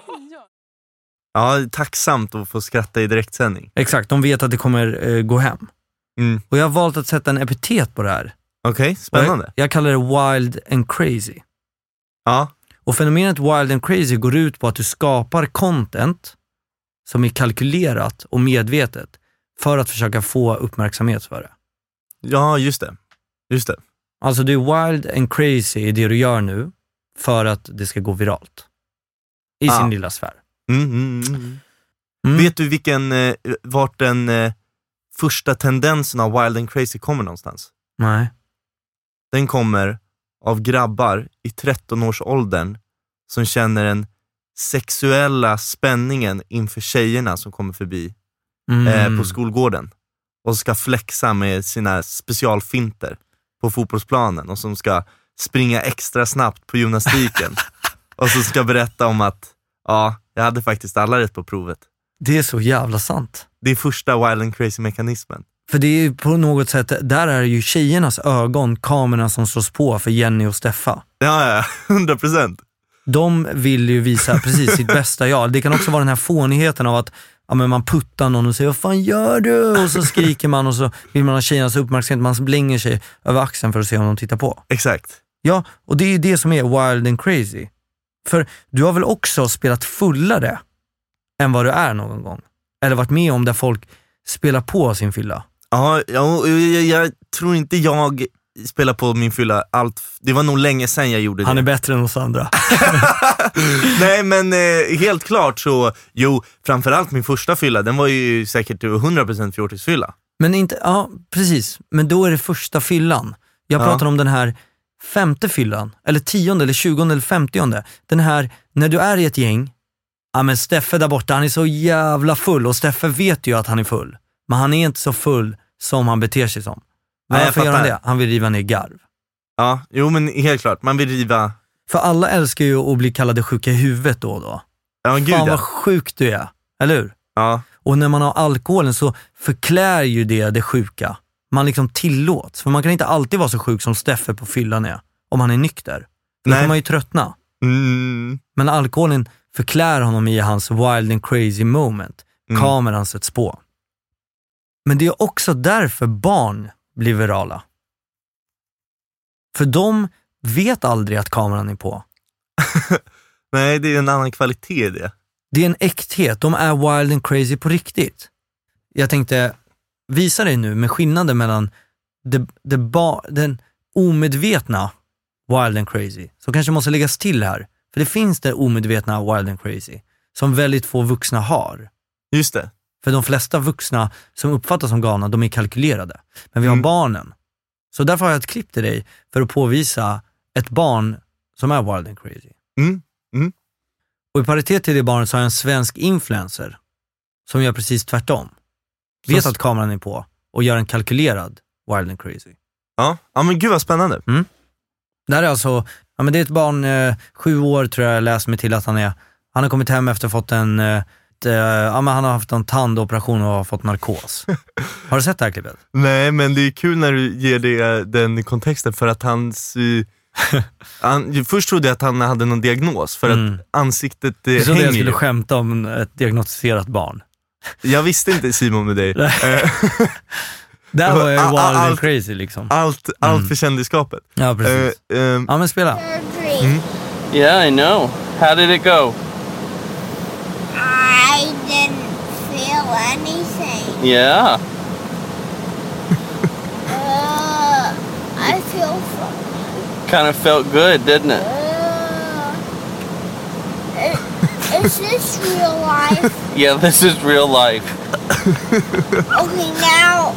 Ja, tacksamt att få skratta i direktsändning. Exakt, de vet att det kommer eh, gå hem. Mm. Och jag har valt att sätta en epitet på det här. Okej, spännande. Jag, jag kallar det wild and crazy. Ja, Och fenomenet wild and crazy går ut på att du skapar content som är kalkylerat och medvetet för att försöka få uppmärksamhet för det. ja just det. Just det. Alltså du är wild and crazy i det du gör nu för att det ska gå viralt. I Ja. sin lilla sfär. Mm, mm, mm. Mm. Vet du vilken, eh, vart den eh, första tendensen av wild and crazy kommer någonstans? Nej. Den kommer av grabbar i tretton-årsåldern som känner den sexuella spänningen inför tjejerna som kommer förbi Mm. eh, på skolgården och ska flexa med sina specialfinter på fotbollsplanen och som ska springa extra snabbt på gymnastiken och så ska berätta om att ja, jag hade faktiskt alla rätt på provet. Det är så jävla sant. Det är första wild and crazy-mekanismen. För det är ju på något sätt, där är det ju tjejernas ögon, kamerorna som slås på för Jenny och Steffa. Ja, ja, hundra procent. De vill ju visa precis sitt bästa jag. Det kan också vara den här fånigheten av att ja, men man puttar någon och säger vad fan gör du? Och så skriker man och så vill man ha tjejernas uppmärksamhet. Man blänger sig över axeln för att se om de tittar på. Exakt. Ja, och det är ju det som är wild and crazy. För du har väl också spelat fullare än vad du är någon gång? Eller varit med om där folk spelar på sin fylla? Ja, jag, jag, jag tror inte jag spelar på min fylla allt. Det var nog länge sedan jag gjorde det. Han är bättre än oss andra. Nej, men eh, helt klart så, jo, framförallt min första fylla, den var ju säkert hundra procent fjortisfylla. Men inte, ja precis. Men då är det första fyllan. Jag Ja. pratar om den här femte fyllan. Eller tionde, eller tjugonde, eller femtionde. Den här, när du är i ett gäng. Ja men Steffe där borta, han är så jävla full. Och Steffe vet ju att han är full. Men han är inte så full som han beter sig som. Nej, jag Varför gör han fattar. det? Han vill riva ner garv. Ja, jo men helt klart, man vill riva. För alla älskar ju att bli kallade sjuka i huvudet då och då. Ja, men gud Fan vad ja. sjuk du är, eller hur? Ja, Och när man har alkoholen så förklär ju det det sjuka. Man liksom tillåts. För man kan inte alltid vara så sjuk som Steffe på fyllan är. Om han är nykter. För då Nej. kan man ju tröttna. mm, Men alkoholen förklär honom i hans wild and crazy moment. Mm. Kameran sätts på. Men det är också därför barn blir virala. För de vet aldrig att kameran är på. nej det är en annan kvalitet i det. Det är en äkthet. De är wild and crazy på riktigt. Jag tänkte visa dig nu med skillnaden mellan det, det ba, den omedvetna wild and crazy, som kanske måste läggas till här. För det finns det omedvetna wild and crazy som väldigt få vuxna har. Just det. För de flesta vuxna som uppfattas som galna, de är kalkylerade. Men vi har Mm. barnen. Så därför har jag ett klipp till dig för att påvisa ett barn som är wild and crazy. Mm. Mm. Och i paritet till det barnet så har jag en svensk influencer som gör precis tvärtom. Vet Så- att kameran är på och gör en kalkylerad wild and crazy. Ja. ja, men gud vad spännande. Det här är alltså, ja men det är ett barn, eh, sju år tror jag jag läste mig till att han är. Han har kommit hem efter fått en eh, att eh, ja, men han har haft en tandoperation och har fått narkos. Har du sett det här klippet? Nej, men det är kul när du ger det, den kontexten för att hans... han, först trodde jag att han hade någon diagnos för Mm. att ansiktet eh, Det är så hänger jag skulle ju. skämta om ett diagnostiserat barn. Jag visste inte, Simon, med dig. Det här var ju All- wild and allt- crazy liksom. Allt, allt för kändisskapet. Ja, precis. Eh, ehm, Ja, men spela. Yeah, I know. How did it go? I didn't feel anything. Yeah. Uh, I feel funny. Kind of felt good, didn't it? Uh, i- is this real life? Yeah, this is real life. Okay, now.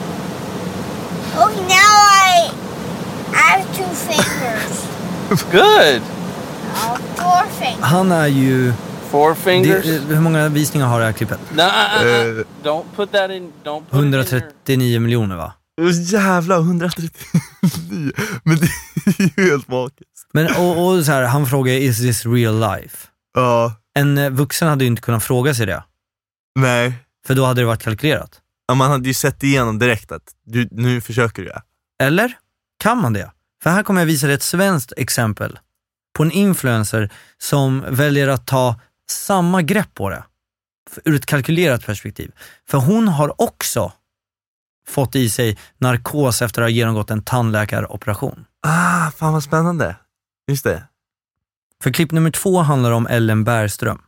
Okay, now I. I have two fingers. Good. Oh, four fingers. Han är ju... Four fingers. Det, hur många visningar har det här klippet? No, uh, uh, uh. Eh. Don't put that in. Don't put it in your... hundratrettionio miljoner, va? jävla hundratrettionio. Men det är ju helt magiskt. Men och, och så här, han frågar, is this real life? Ja, En eh, vuxen hade ju inte kunnat fråga sig det. nej. För då hade det varit kalkylerat. Ja, man hade ju sett igenom direkt att du, nu försöker du. Ja. Eller? Kan man det? För här kommer jag visa dig ett svenskt exempel på en influencer som väljer att ta samma grepp på det ur ett kalkylerat perspektiv. För hon har också fått i sig narkos efter att ha genomgått en tandläkaroperation. Ah, fan vad spännande. Just det. För klipp nummer två handlar om Ellen Bergström.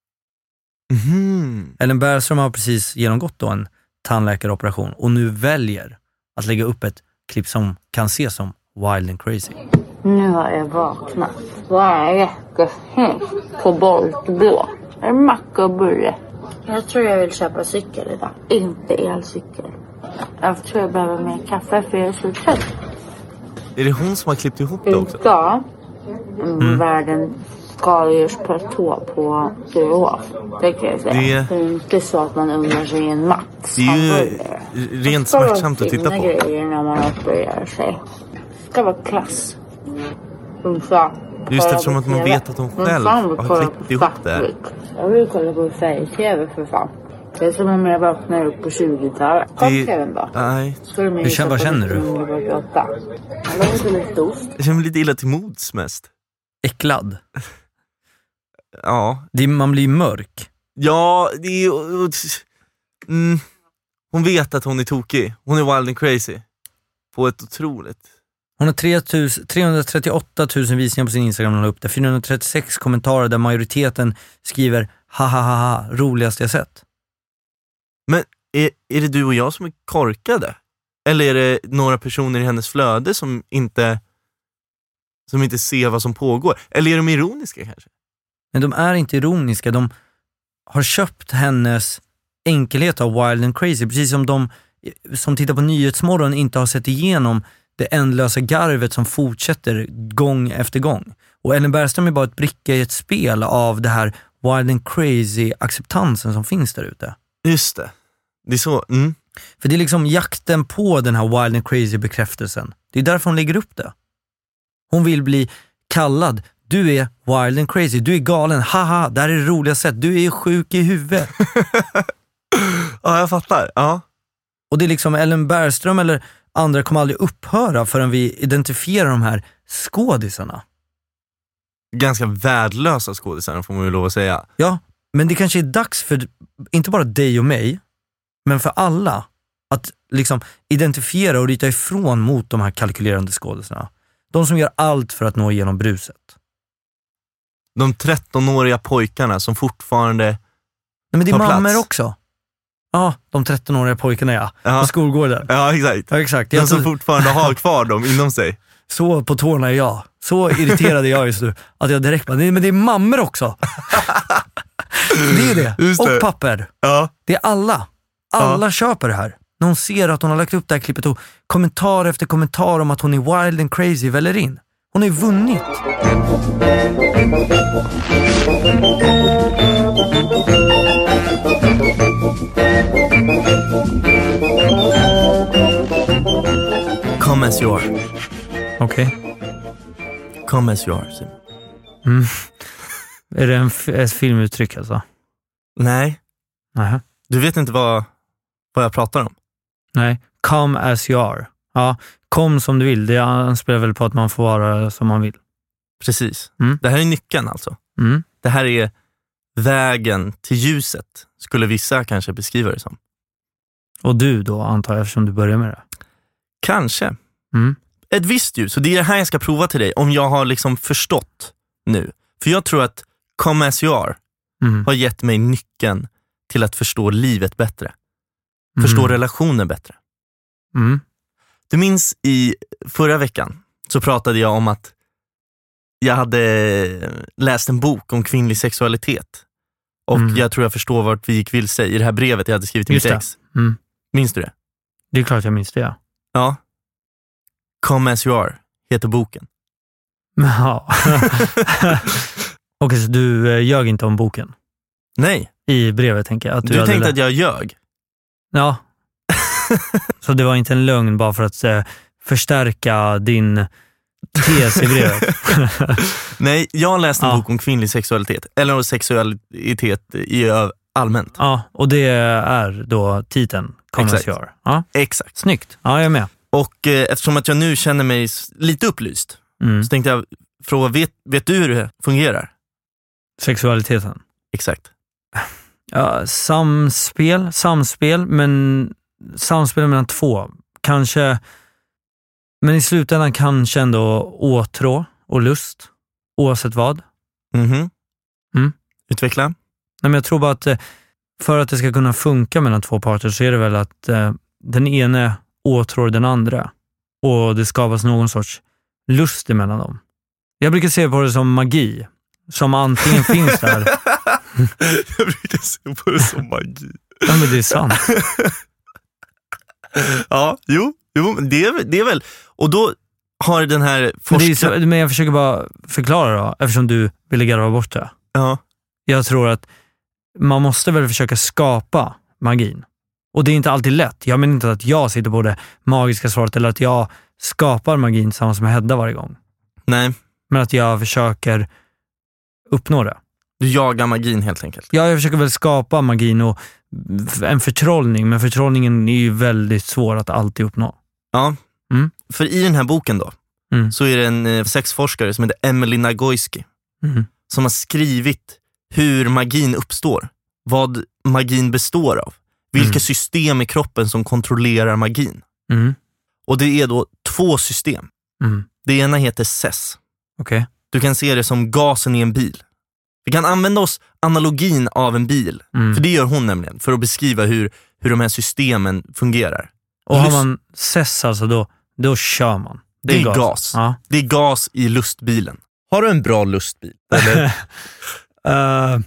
Mhm. Ellen Bergström har precis genomgått då en tandläkaroperation och nu väljer att lägga upp ett klipp som kan ses som wild and crazy. Nu har jag vaknat. Vad är jättefint på Boltblå? Är det macka och burre? Jag tror jag vill köpa cykel idag. Inte elcykel. Jag tror jag behöver mer kaffe för jag är så trött. Är det hon som har klippt ihop det också? Idag mm. världen skaldjursplatå på Sturehof. Det kan jag säga. Det- Det är inte så att man undrar sig en Mats. Det är ju rent smärtsamt att titta på. Grejer när man opererar sig. Det ska vara klass. Hon sa, Just eftersom att man vet att hon själv har klippt ihop det här. Jag vill kolla på färg-tv för fan. Det är som om jag vaknar upp på tjugotalet. Kom Det- tvn då. Nej, Hur känner, vad känner du? Jag vill lite ost. jag känner mig lite illa till mods mest. Äcklad. Ja, Det, man blir mörk. ja det är ju... Mm, hon vet att hon är tokig. Hon är wild and crazy. På ett otroligt... Hon har tre tusen trehundratrettioåtta tusen visningar på sin Instagram. Hon har upp där fyrahundratrettiosex kommentarer där majoriteten skriver ha ha ha ha, roligaste jag sett. Men är, är det du och jag som är korkade? Eller är det några personer i hennes flöde som inte som inte ser vad som pågår? Eller är de ironiska kanske? Men de är inte ironiska. De har köpt hennes enkelhet av wild and crazy. Precis som de som tittar på Nyhetsmorgon inte har sett igenom det ändlösa garvet som fortsätter gång efter gång. Och Ellen Bergström är bara ett bricka i ett spel av det här wild and crazy acceptansen som finns där ute. Just det. Det är så. Mm. För det är liksom jakten på den här wild and crazy bekräftelsen. Det är därför hon lägger upp det. Hon vill bli kallad, du är wild and crazy, du är galen, haha, det här är det roliga sätt, du är sjuk i huvudet. Ja, jag fattar. Ja. Och det är liksom Ellen Bergström eller andra kommer aldrig upphöra förrän vi identifierar de här skådisarna. Ganska värdelösa skådisar får man ju lov att säga. Ja, men det kanske är dags för inte bara dig och mig, men för alla att liksom identifiera och ryta ifrån mot de här kalkylerande skådisarna. De som gör allt för att nå igenom bruset. De trettonåriga pojkarna som fortfarande Nej, men det är tar mammor plats. också. Ja, de trettonåriga pojkarna, ja. Ja. På skolgården. Ja, exakt. Ja, exakt. De Jag som tog- fortfarande har kvar dem inom sig. Så på tårna är jag. Så irriterad är jag just nu att jag direkt bara, nej, men det är mammor också. Det är det. Just det. Och papper. Ja. Det är alla. Alla köper det här. När hon ser att hon har lagt upp det här klippet och kommentar efter kommentar om att hon är wild and crazy väller in. Hon har ju vunnit. Come as you are. Okej. Come as you are. Simon. Mm. Är det en f- ett filmuttryck alltså? Nej. Nähä. Du vet inte vad, vad jag pratar om? Nej, come as you are. Ja, kom som du vill. Det anspelar väl på att man får vara som man vill. Precis. Mm. Det här är nyckeln alltså. Mm. Det här är vägen till ljuset, skulle vissa kanske beskriva det som. Och du då, antar jag, eftersom du börjar med det. Kanske. Mm. Ett visst ljus. Så det är det här jag ska prova till dig. Om jag har liksom förstått nu. För jag tror att come as you are Mm. har gett mig nyckeln till att förstå livet bättre. Förstå Mm. relationer bättre. Mm. Du minns i förra veckan så pratade jag om att jag hade läst en bok om kvinnlig sexualitet. Och Mm. jag tror jag förstår vart vi gick vilse i det här brevet jag hade skrivit till Just mitt det. ex. Mm. Minns du det? Det är klart jag minns det, ja. Ja. Come as you are heter boken. Ja. Okej, så du eh, ljög inte om boken? Nej. I brevet, tänker jag. Att du Du hade tänkte lä- att jag ljög? Ja. Så det var inte en lögn bara för att eh, förstärka din tes i brevet? Nej, jag läste en Ja. bok om kvinnlig sexualitet. Eller sexualitet i ö- allmänt. Ja, och det är då titeln. Come Exakt. as you are. Ja. Exakt. Snyggt. Ja, jag är med. Och eh, eftersom att jag nu känner mig s- lite upplyst Mm. så tänkte jag fråga, vet, vet du hur det fungerar? Sexualiteten. Exakt. Ja, samspel, samspel, men samspel mellan två. Kanske, men i slutändan kanske ändå åtrå och lust, oavsett vad. Mhm. Mm. Utveckla. Nej, men jag tror bara att eh, för att det ska kunna funka mellan två parter så är det väl att eh, den ene åtrår den andra och det skapas någon sorts lust emellan dem. Jag brukar se på det som magi, som antingen finns där. Jag brukar se på det som magi. Ja, men det är sant. Ja, jo, jo men det, är, det är väl. Och då har den här Men, det är forskaren... så, men jag försöker bara förklara då, eftersom du ville garva bort det. Ja. Jag tror att man måste väl försöka skapa magin. Och det är inte alltid lätt. Jag menar inte att jag sitter på det magiska svaret eller att jag skapar magin tillsammans med Hedda varje gång. Nej. Men att jag försöker uppnå det. Du jagar magin helt enkelt. Ja, jag försöker väl skapa magin och en förtrollning. Men förtrollningen är ju väldigt svår att alltid uppnå. Ja. Mm. För i den här boken då Mm. så är det en eh, sexforskare som heter Emily Nagoski Mm. som har skrivit hur magin uppstår. Vad magin består av. Vilka Mm. system i kroppen som kontrollerar magin. Mm. Och det är då två system. Mm. Det ena heter S E S. Okej. Du kan se det som gasen i en bil. Vi kan använda oss analogin av en bil. Mm. För det gör hon nämligen. För att beskriva hur, hur de här systemen fungerar. Och har Lust- man S E S alltså då, då kör man. Det är gas. Ja. Det är gas i lustbilen. Har du en bra lustbil? Eller? Uh,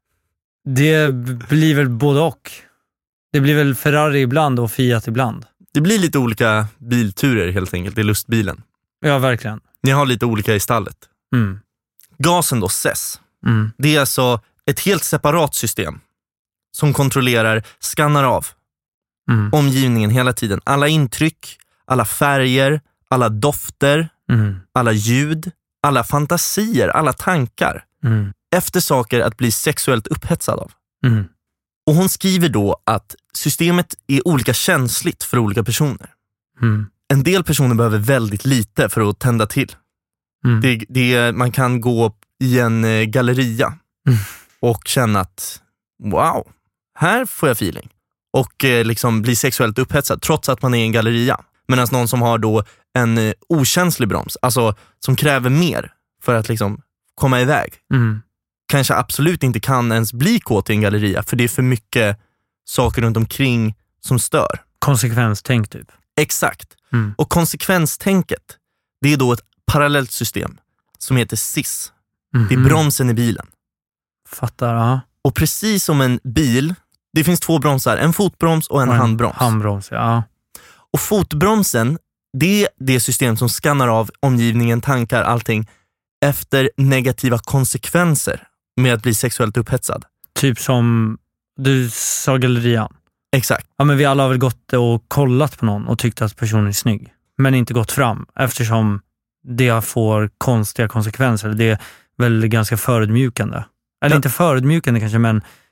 det blir väl både och. Det blir väl Ferrari ibland och Fiat ibland. Det blir lite olika bilturer helt enkelt i lustbilen. Ja, verkligen. Ni har lite olika i stallet. Mm. Gasen då, S E S. Mm. Det är alltså ett helt separat system som kontrollerar, skannar av Mm. omgivningen hela tiden. Alla intryck, alla färger, alla dofter, Mm. alla ljud, alla fantasier, alla tankar. Mm. Efter saker att bli sexuellt upphetsad av. Mm. Och hon skriver då att systemet är olika känsligt för olika personer. Mm. En del personer behöver väldigt lite för att tända till. Mm. Det, det, man kan gå i en eh, galleria Mm. och känna att wow, här får jag feeling. Och eh, liksom bli sexuellt upphetsad trots att man är i en galleria. Medan någon som har då en eh, okänslig broms, alltså som kräver mer för att liksom komma iväg. Mm. Kanske absolut inte kan ens bli kåt i en galleria för det är för mycket saker runt omkring som stör. Konsekvenstänk typ. Exakt. Mm. Och konsekvenstänket, det är då ett parallellt system som heter S I S. Det är Mhm. bromsen i bilen. Fattar, ja. Och precis som en bil, det finns två bromsar, en fotbroms och en Och handbroms. Handbroms, ja. Och fotbromsen, det är det system som skannar av omgivningen, tankar, allting efter negativa konsekvenser med att bli sexuellt upphetsad. Typ som du sa, gallerian. Exakt. Ja, men vi alla har väl gått och kollat på någon och tyckt att personen är snygg. Men inte gått fram eftersom det får konstiga konsekvenser. Det är väl ganska förödmjukande. Eller Ja. inte förödmjukande kanske, men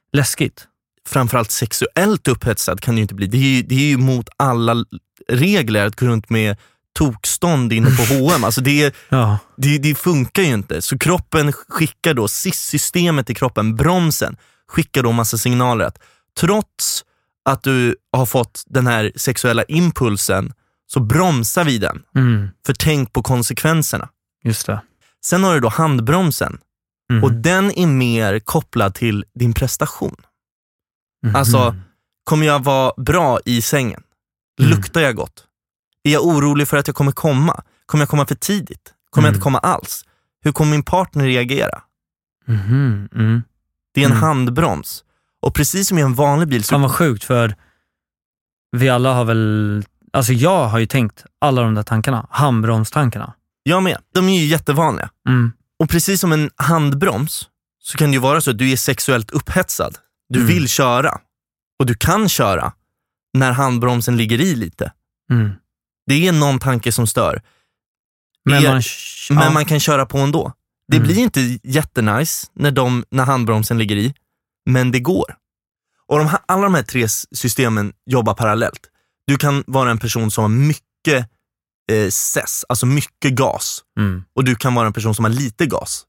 läskigt. Framförallt sexuellt upphetsad kan det ju inte bli. Det är ju, det är ju mot alla regler att gå runt med tokstånd inne på H och M. Alltså det, ja. det, det funkar ju inte. Så kroppen skickar då, S I S-systemet i kroppen, bromsen, skickar då massa signaler att trots att du har fått den här sexuella impulsen så bromsar vi den. Mm. För tänk på konsekvenserna. Just det. Sen har du då handbromsen. Mm. Och den är mer kopplad till din prestation. Mm. Alltså, kommer jag vara bra i sängen? Mm. Luktar jag gott? Är jag orolig för att jag kommer komma? Kommer jag komma för tidigt? Kommer Mm. jag inte komma alls? Hur kommer min partner reagera? Mm. Mm. Det är en Mm. handbroms. Och precis som i en vanlig bil så... Fan vad sjukt, för vi alla har väl... Alltså jag har ju tänkt alla de där tankarna. Handbromstankarna. Jag med. De är ju jättevanliga. Mm. Och precis som en handbroms så kan det ju vara så att du är sexuellt upphetsad. Du Mm. vill köra. Och du kan köra när handbromsen ligger i lite. Mm. Det är någon tanke som stör. Men, är, man, men ja. man kan köra på ändå. Det Mm. blir inte jättenice när, de, när handbromsen ligger i. Men det går. Och de här, alla de här tre systemen jobbar parallellt. Du kan vara en person som har mycket eh, S E S, alltså mycket gas. Mm. Och du kan vara en person som har lite gas.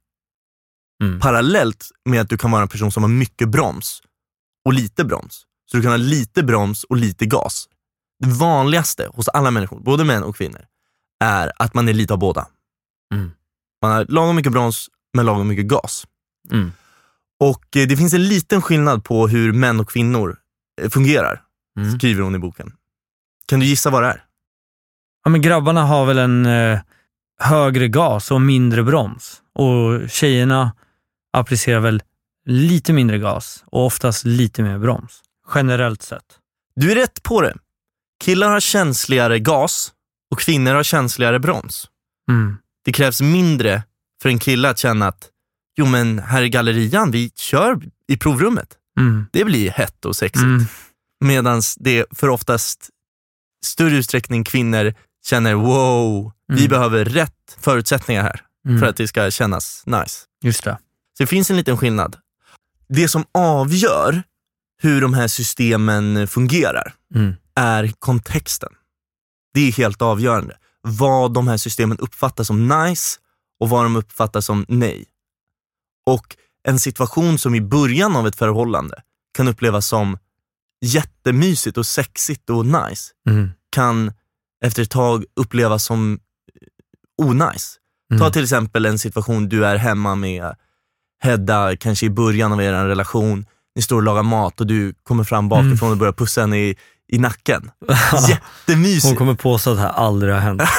Mm. Parallellt med att du kan vara en person som har mycket broms och lite broms. Så du kan ha lite broms och lite gas. Det vanligaste hos alla människor, både män och kvinnor, är att man är lite av båda. Mm. Man har lagom mycket broms men lagom mycket gas. Mm. Och eh, det finns en liten skillnad på hur män och kvinnor eh, fungerar, Mm. skriver hon i boken. Kan du gissa vad det är? Ja, men grabbarna har väl en eh, högre gas och mindre broms. Och tjejerna applicerar väl lite mindre gas och oftast lite mer broms. Generellt sett. Du är rätt på det. Killar har känsligare gas och kvinnor har känsligare broms. Mm. Det krävs mindre för en kille att känna att jo men här i gallerian, vi kör i provrummet. Mm. Det blir hett och sexigt. Mm. Medans det för oftast större utsträckning kvinnor känner wow, vi Mm. behöver rätt förutsättningar här Mm. för att det ska kännas nice. Just det. Så det finns en liten skillnad. Det som avgör hur de här systemen fungerar Mm. är kontexten. Det är helt avgörande. Vad de här systemen uppfattar som nice och vad de uppfattar som nej. Och en situation som i början av ett förhållande kan upplevas som jättemysigt och sexigt och nice Mm. kan efter ett tag upplevas som onajs. Mm. Ta till exempel en situation du är hemma med Hedda, kanske i början av er relation. Ni står och lagar mat och du kommer fram bakifrån Mm. och börjar pussa henne i, i nacken. Jättemysigt. Hon kommer påstå att det här aldrig har hänt.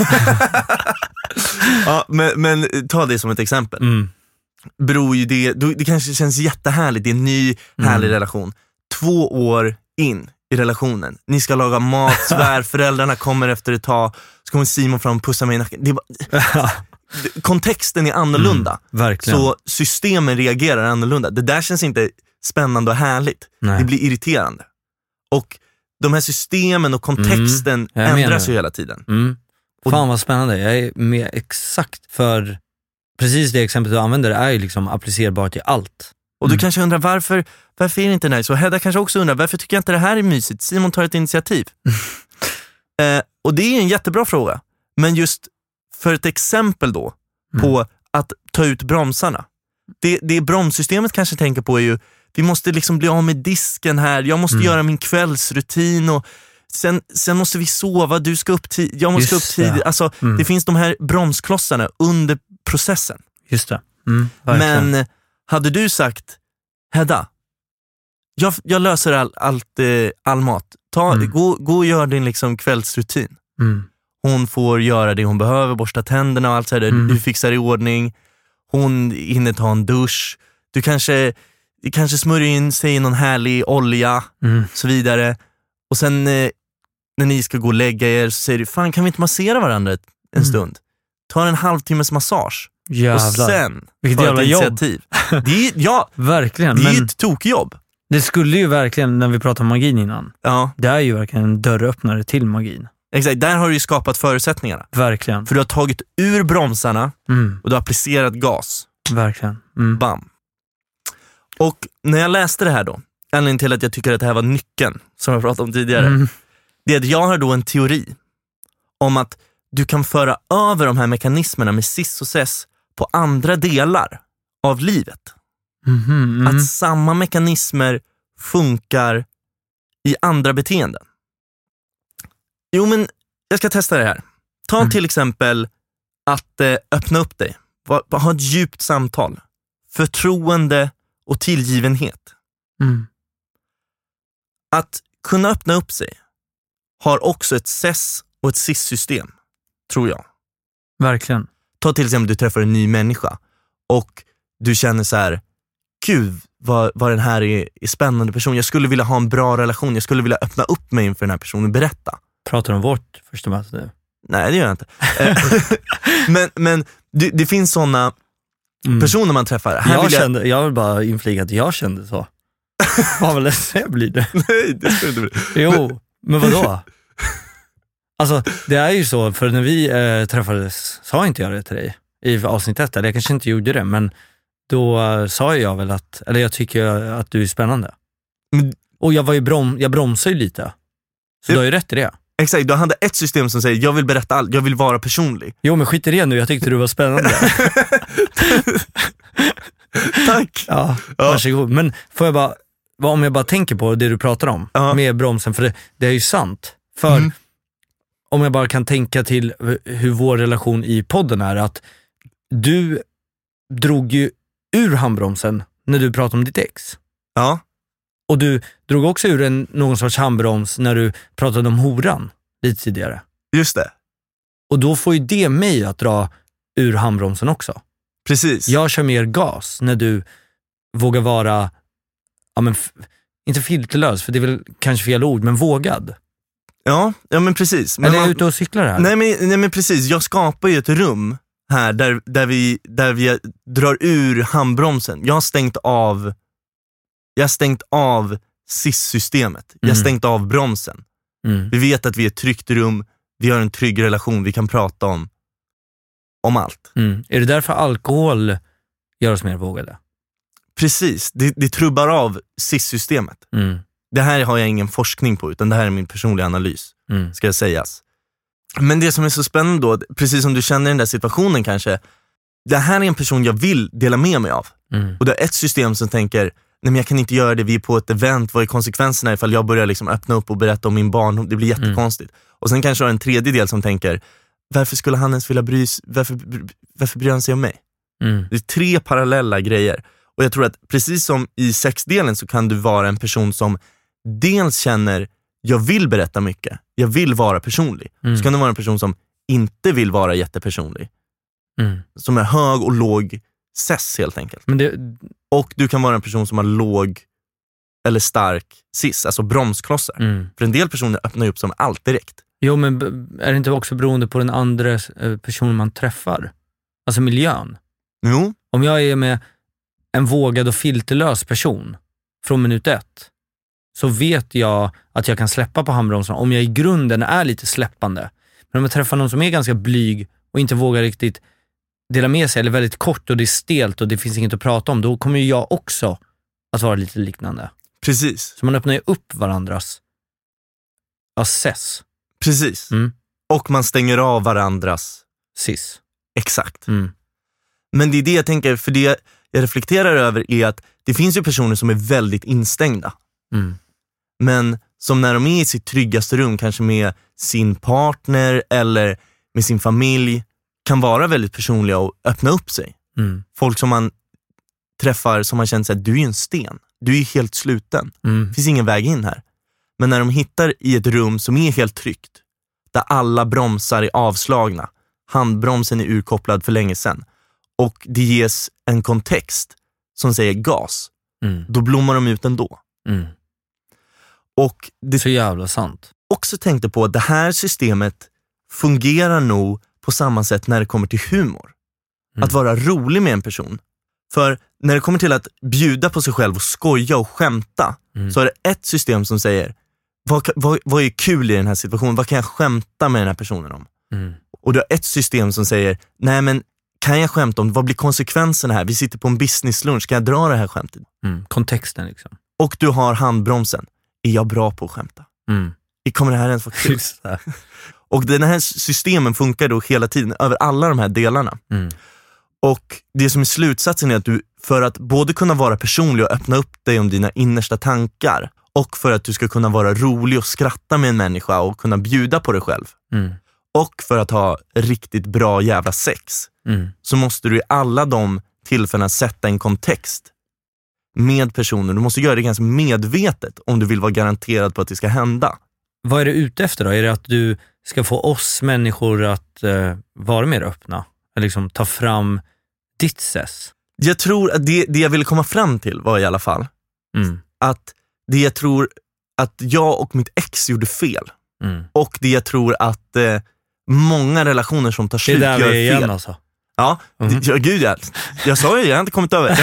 Ja, men, men ta det som ett exempel. Mm. Beror ju det, det kanske känns jättehärligt. Det är en ny härlig Mm. relation. Två år in i relationen. Ni ska laga mat, svärföräldrarna kommer efter ett tag. Så kommer Simon fram och pussar mig i nacken. Det är bara, kontexten är annorlunda. Mm, verkligen. Så systemen reagerar annorlunda. Det där känns inte spännande och härligt. Nej. Det blir irriterande. Och de här systemen och kontexten Mm, jag menar ändras det. ju hela tiden. Mm. Fan vad spännande. Jag är med exakt, för precis det exemplet du använder är ju liksom applicerbart i allt. Och du Mm. kanske undrar varför, varför är det inte nice? Och Hedda kanske också undrar varför tycker jag inte det här är mysigt? Simon tar ett initiativ. eh, och det är en jättebra fråga. Men just för ett exempel då Mm. på att ta ut bromsarna. Det, det bromssystemet kanske tänker på är ju vi måste liksom bli av med disken här. Jag måste Mm. göra min kvällsrutin och sen, sen måste vi sova. Du ska upp tid, jag måste Just upp tid. det. Alltså, Mm. det finns de här bromsklossarna under processen. Just det. Mm, verkligen. Men hade du sagt Hedda, jag, jag löser all, allt, eh, all mat. Ta, Mm. gå, gå och gör din liksom kvällsrutin. Mm. Hon får göra det hon behöver, borsta tänderna och allt så där. Mm. Du fixar i ordning. Hon hinner ta en dusch. Du kanske, du kanske smörjer in sig i någon härlig olja Mm. och så vidare. Och sen eh, när ni ska gå och lägga er så säger du, fan kan vi inte massera varandra ett- en Mm. stund? Ta en halvtimmes massage. Jävlar. Och sen Vilket ta jävla ett jobb. initiativ. Det är, ja, Verkligen. det är Men ett tokjobb. det skulle ju verkligen, när vi pratade om magin innan, Ja, det är ju verkligen en dörröppnare till magin. exakt. Där har du ju skapat förutsättningarna. Verkligen. För du har tagit ur bromsarna Mm. och du har applicerat gas. Verkligen. Mm. Bam. Och när jag läste det här då anledningen till att jag tycker att det här var nyckeln, som jag pratade om tidigare, mm. det är att jag har då en teori om att du kan föra över de här mekanismerna med cis och ces på andra delar av livet. Mm-hmm, mm. Att samma mekanismer funkar i andra beteenden. Jo, men jag ska testa det här. Ta mm. till exempel att eh, öppna upp dig. Va, va, ha ett djupt samtal. Förtroende och tillgivenhet. Mm. Att kunna öppna upp sig har också ett ces och ett cis-system, tror jag. Verkligen. Ta till exempel att du träffar en ny människa och du känner så här: gud, vad, vad den här är, är spännande person. Jag skulle vilja ha en bra relation. Jag skulle vilja öppna upp mig inför den här personen och berätta. Pratar du om vårt första möte nu? Nej, det gör jag inte. men men det, det finns sådana mm. personer man träffar. Här jag, vill jag... Kände, jag vill bara inflika att jag kände så. Vad väl det blir det? Nej, det skulle inte bli. Jo, men vadå? Alltså, det är ju så, för när vi eh, träffades sa inte jag det till dig i avsnitt ett, eller jag kanske inte gjorde det, men då uh, sa jag väl att, eller jag tycker att du är spännande. Men, och jag var ju brom, jag bromsar ju lite. Så det, du har ju rätt i det. Exakt, du hade ett system som säger jag vill berätta allt, jag vill vara personlig. Jo, men skit i det nu, jag tyckte du var spännande. Tack. Ja, varsågod. Men får jag bara, om jag bara tänker på det du pratar om uh-huh. med bromsen, för det, det är ju sant. För mm. om jag bara kan tänka till hur vår relation i podden är, att du drog ju ur handbromsen när du pratade om ditt ex. Ja. Och du drog också ur en, någon sorts handbroms när du pratade om horan lite tidigare. Just det. Och då får ju det mig att dra ur handbromsen också. Precis. Jag kör mer gas när du vågar vara, ja men, f- inte filterlös, för det är väl kanske fel ord, men vågad. Ja, ja men precis. Men Eller är jag man... ute och cyklar här? Nej men, nej men precis, jag skapar ju ett rum här där, där, vi, där vi drar ur handbromsen. Jag har stängt av Jag har stängt av cis-systemet. Jag har Mm. stängt av bromsen. Mm. Vi vet att vi är ett tryggt rum. Vi har en trygg relation. Vi kan prata om om allt. Mm. Är det därför alkohol gör oss mer vågade? Precis, det, det trubbar av cis-systemet. Mm. Det här har jag ingen forskning på, utan det här är min personliga analys, Mm. ska jag sägas. Men det som är så spännande då, precis som du känner i den där situationen kanske, det här är en person jag vill dela med mig av. Mm. Och det är ett system som tänker, nej men jag kan inte göra det, vi är på ett event, vad är konsekvenserna ifall jag börjar liksom öppna upp och berätta om min barn, det blir jättekonstigt. Mm. Och sen kanske har en tredje del som tänker, varför skulle han ens vilja bry sig, varför, varför bryr han sig om mig? Mm. Det är tre parallella grejer. Och jag tror att precis som i sexdelen så kan du vara en person som dels känner, jag vill berätta mycket, jag vill vara personlig. Mm. Så kan du vara en person som inte vill vara jättepersonlig. Mm. Som är hög och låg ses helt enkelt. Men det... Och du kan vara en person som har låg eller stark cis, alltså bromsklossar. Mm. För en del personer öppnar upp som allt direkt. Jo, men är det inte också beroende på den andra personen man träffar? Alltså miljön. Jo. Om jag är med en vågad och filterlös person från minut ett, så vet jag att jag kan släppa på handbromsen om jag i grunden är lite släppande. Men om jag träffar någon som är ganska blyg och inte vågar riktigt dela med sig, eller väldigt kort och det är stelt och det finns inget att prata om, då kommer ju jag också att vara lite liknande. Precis. Så man öppnar ju upp varandras access. Precis. Mm. Och man stänger av varandras cis. Exakt. Mm. Men det är det jag tänker, för det jag reflekterar över är att det finns ju personer som är väldigt instängda. Mm. Men som när de är i sitt tryggaste rum, kanske med sin partner eller med sin familj, kan vara väldigt personliga och öppna upp sig. Mm. Folk som man träffar som man känner sig, du är ju en sten. Du är helt sluten. Mm. Det finns ingen väg in här. Men när de hittar i ett rum som är helt tryggt, där alla bromsar är avslagna, handbromsen är urkopplad för länge sedan, och det ges en kontext som säger gas, mm. då blommar de ut ändå. Mm. Och det så jävla sant. Också tänkte på att det här systemet fungerar nog på samma sätt när det kommer till humor. Mm. Att vara rolig med en person. För när det kommer till att bjuda på sig själv och skoja och skämta, mm. så är det ett system som säger, vad, vad, vad är kul i den här situationen? Vad kan jag skämta med den här personen om? Mm. Och det är ett system som säger, nej men kan jag skämta om, vad blir konsekvenserna här? Vi sitter på en businesslunch, kan jag dra det här skämtet? Mm. Kontexten liksom. och du har handbromsen. Är jag bra på att skämta? Mm. Kommer det här ens vara kul? Och den här systemen funkar då hela tiden över alla de här delarna. Mm. Och det som är slutsatsen är att du, för att både kunna vara personlig och öppna upp dig om dina innersta tankar, och för att du ska kunna vara rolig och skratta med en människa och kunna bjuda på dig själv, mm. och för att ha riktigt bra jävla sex, mm. så måste du i alla de tillfällena sätta en kontext med personen. Du måste göra det ganska medvetet om du vill vara garanterad på att det ska hända. Vad är det ute efter då? Är det att du ska få oss människor att uh, vara mer öppna? Eller liksom ta fram ditt ses? Jag tror att det, det jag ville komma fram till var i alla fall mm. att det jag tror att jag och mitt ex gjorde fel. Mm. Och det jag tror att eh, många relationer som tar slut gör fel. Det är där vi är igen alltså. Ja, mm. det, ja, gud jag, jag sa ju, jag har inte kommit över.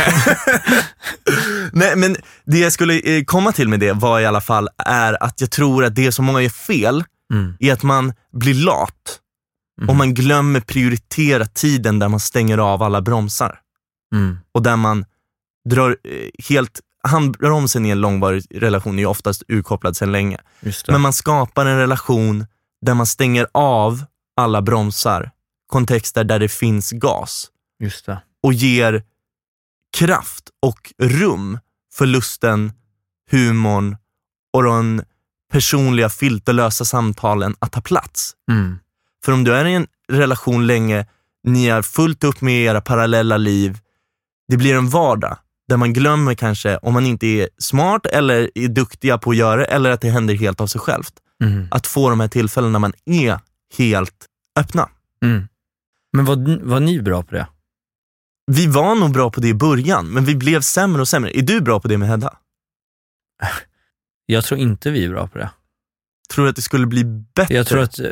Nej, men det jag skulle eh, komma till med det var i alla fall är att jag tror att det som många gör fel mm. är att man blir lat. Mm. Och man glömmer prioritera tiden där man stänger av alla bromsar. Mm. Och där man drar eh, helt... Handbromsen i en långvarig relation är ju oftast urkopplad sedan länge. Men man skapar en relation där man stänger av alla bromsar. Kontexter där det finns gas. Just det. Och ger kraft och rum för lusten, humorn och de personliga filterlösa samtalen att ta plats. Mm. För om du är i en relation länge, ni är fullt upp med era parallella liv, det blir en vardag där man glömmer kanske, om man inte är smart eller är duktiga på att göra det, eller att det händer helt av sig självt, mm. att få de här tillfällen när man är helt öppna. Mm. Men var, var ni bra på det? Vi var nog bra på det i början, men vi blev sämre och sämre. Är du bra på det med Hedda? Jag tror inte vi är bra på det. Tror du att det skulle bli bättre? Jag tror att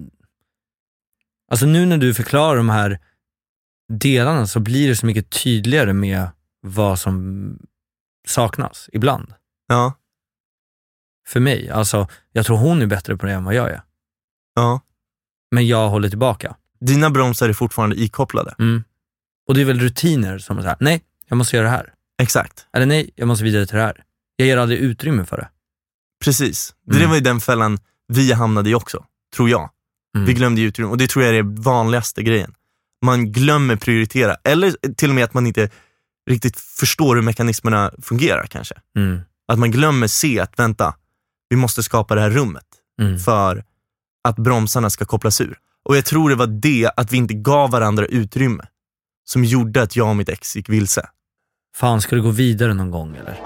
alltså nu när du förklarar de här delarna så blir det så mycket tydligare med vad som saknas ibland. Ja. För mig, alltså jag tror hon är bättre på det än vad jag är. Ja. Men jag håller tillbaka. Dina bromsar är fortfarande ikopplade. Mm. Och det är väl rutiner som är så här, nej, jag måste göra det här. Exakt. Eller nej, jag måste vidare till det här. Jag ger aldrig utrymme för det. Precis. Mm. Det var ju den fällan vi hamnade i också, tror jag. Mm. Vi glömde utrymme, och det tror jag är det vanligaste grejen. Man glömmer prioritera, eller till och med att man inte riktigt förstår hur mekanismerna fungerar kanske. Mm. Att man glömmer se att vänta, vi måste skapa det här rummet mm. för att bromsarna ska kopplas ur. Och jag tror det var det, att vi inte gav varandra utrymme, som gjorde att jag och mitt ex gick vilse. Fan, ska du gå vidare någon gång eller?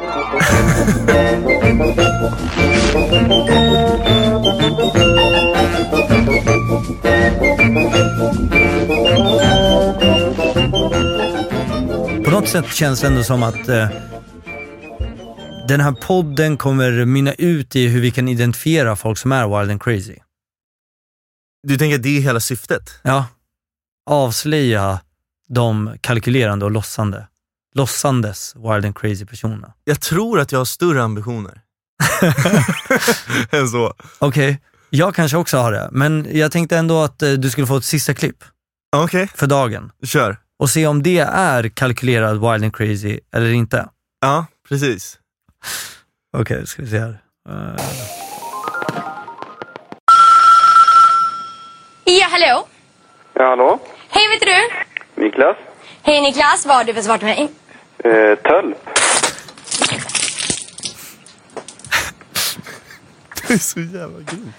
På något sätt känns det ändå som att eh, den här podden kommer mynna ut i hur vi kan identifiera folk som är wild and crazy. Du tänker att det är hela syftet? Ja. Avslöja de kalkylerande och lossande. Lossandes wild and crazy personerna. Jag tror att jag har större ambitioner än så. Okej, okay. Jag kanske också har det. Men jag tänkte ändå att eh, du skulle få ett sista klipp. Okej. Okay. För dagen. Kör. Och se om det är kalkylerad wild and crazy eller inte. Ja, precis. Okej, okay, ska vi se här. Uh... Ja, hallå? Ja, hallå? Hej, vet du? Niklas. Hej Niklas, vad har du för svar till mig? Eh, tölp. Det är så jävla grymt.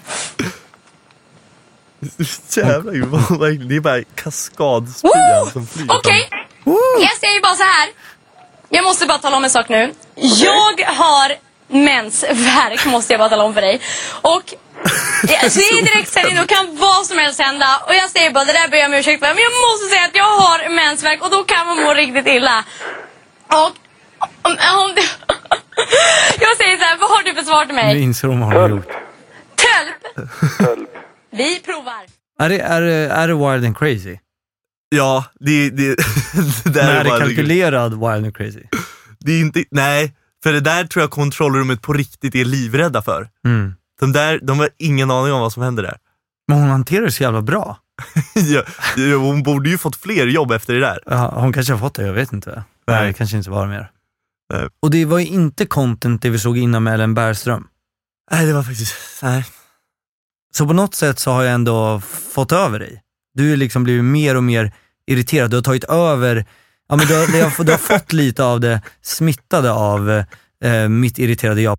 Det är så jävla grymt. Det är bara kaskadspyan som flyger. Okej, okay. Jag säger bara så här. Jag måste bara tala om en sak nu. Okay. Jag har mensvärk, måste jag bara tala om för dig. Och det är direkt sändning, då kan vad som helst hända. Och jag säger bara, det där ber jag om ursäkt för. Men jag måste säga att jag har mensvärk, och då kan man må riktigt illa. Och om, om det... Jag säger så här, vad har du för svar till mig? Nu inser de vad har gjort. Tölp. Tölp. Vi provar. Är det, är, det, är det wild and crazy? Ja, det, det, det där är, är det bara kalkylerad wild and crazy? Det är inte, nej, för det där tror jag kontrollrummet på riktigt är livrädda för. Mm. De där, de har ingen aning om vad som händer där. Men hon hanterar det så jävla bra. ja, hon borde ju fått fler jobb efter det där. Ja, hon kanske har fått det, jag vet inte. Nej, det kanske inte var mer. Nej. Och det var ju inte content det vi såg innan med Ellen Bergström. Nej, det var faktiskt... Nej. Så på något sätt så har jag ändå fått över dig. Du är liksom blivit mer och mer irriterad. Du har tagit över... Ja, men du, har, du, har, du har fått lite av det smittade av eh, mitt irriterade jag.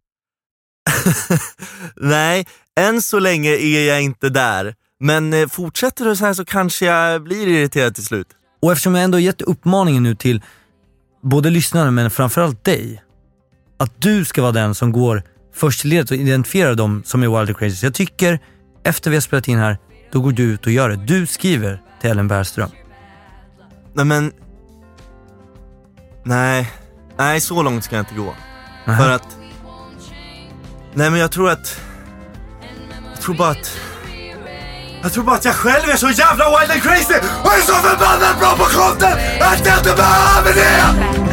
Nej, än så länge är jag inte där. Men eh, fortsätter du så här så kanske jag blir irriterad till slut. Och eftersom jag ändå gett uppmaningen nu till både lyssnarna men framförallt dig, att du ska vara den som går först i ledet och identifierar dem som är wild and crazy. Så jag tycker, efter vi har spelat in här, då går du ut och gör det. Du skriver till Ellen Bergström. Nej men... Nej, nej så långt ska jag inte gå. Nähä. För att... Nej men jag tror att... Jag tror bara att... Jag tror bara att jag själv är så jävla wild and crazy och är så förbannat bra på content att jag inte behöver det!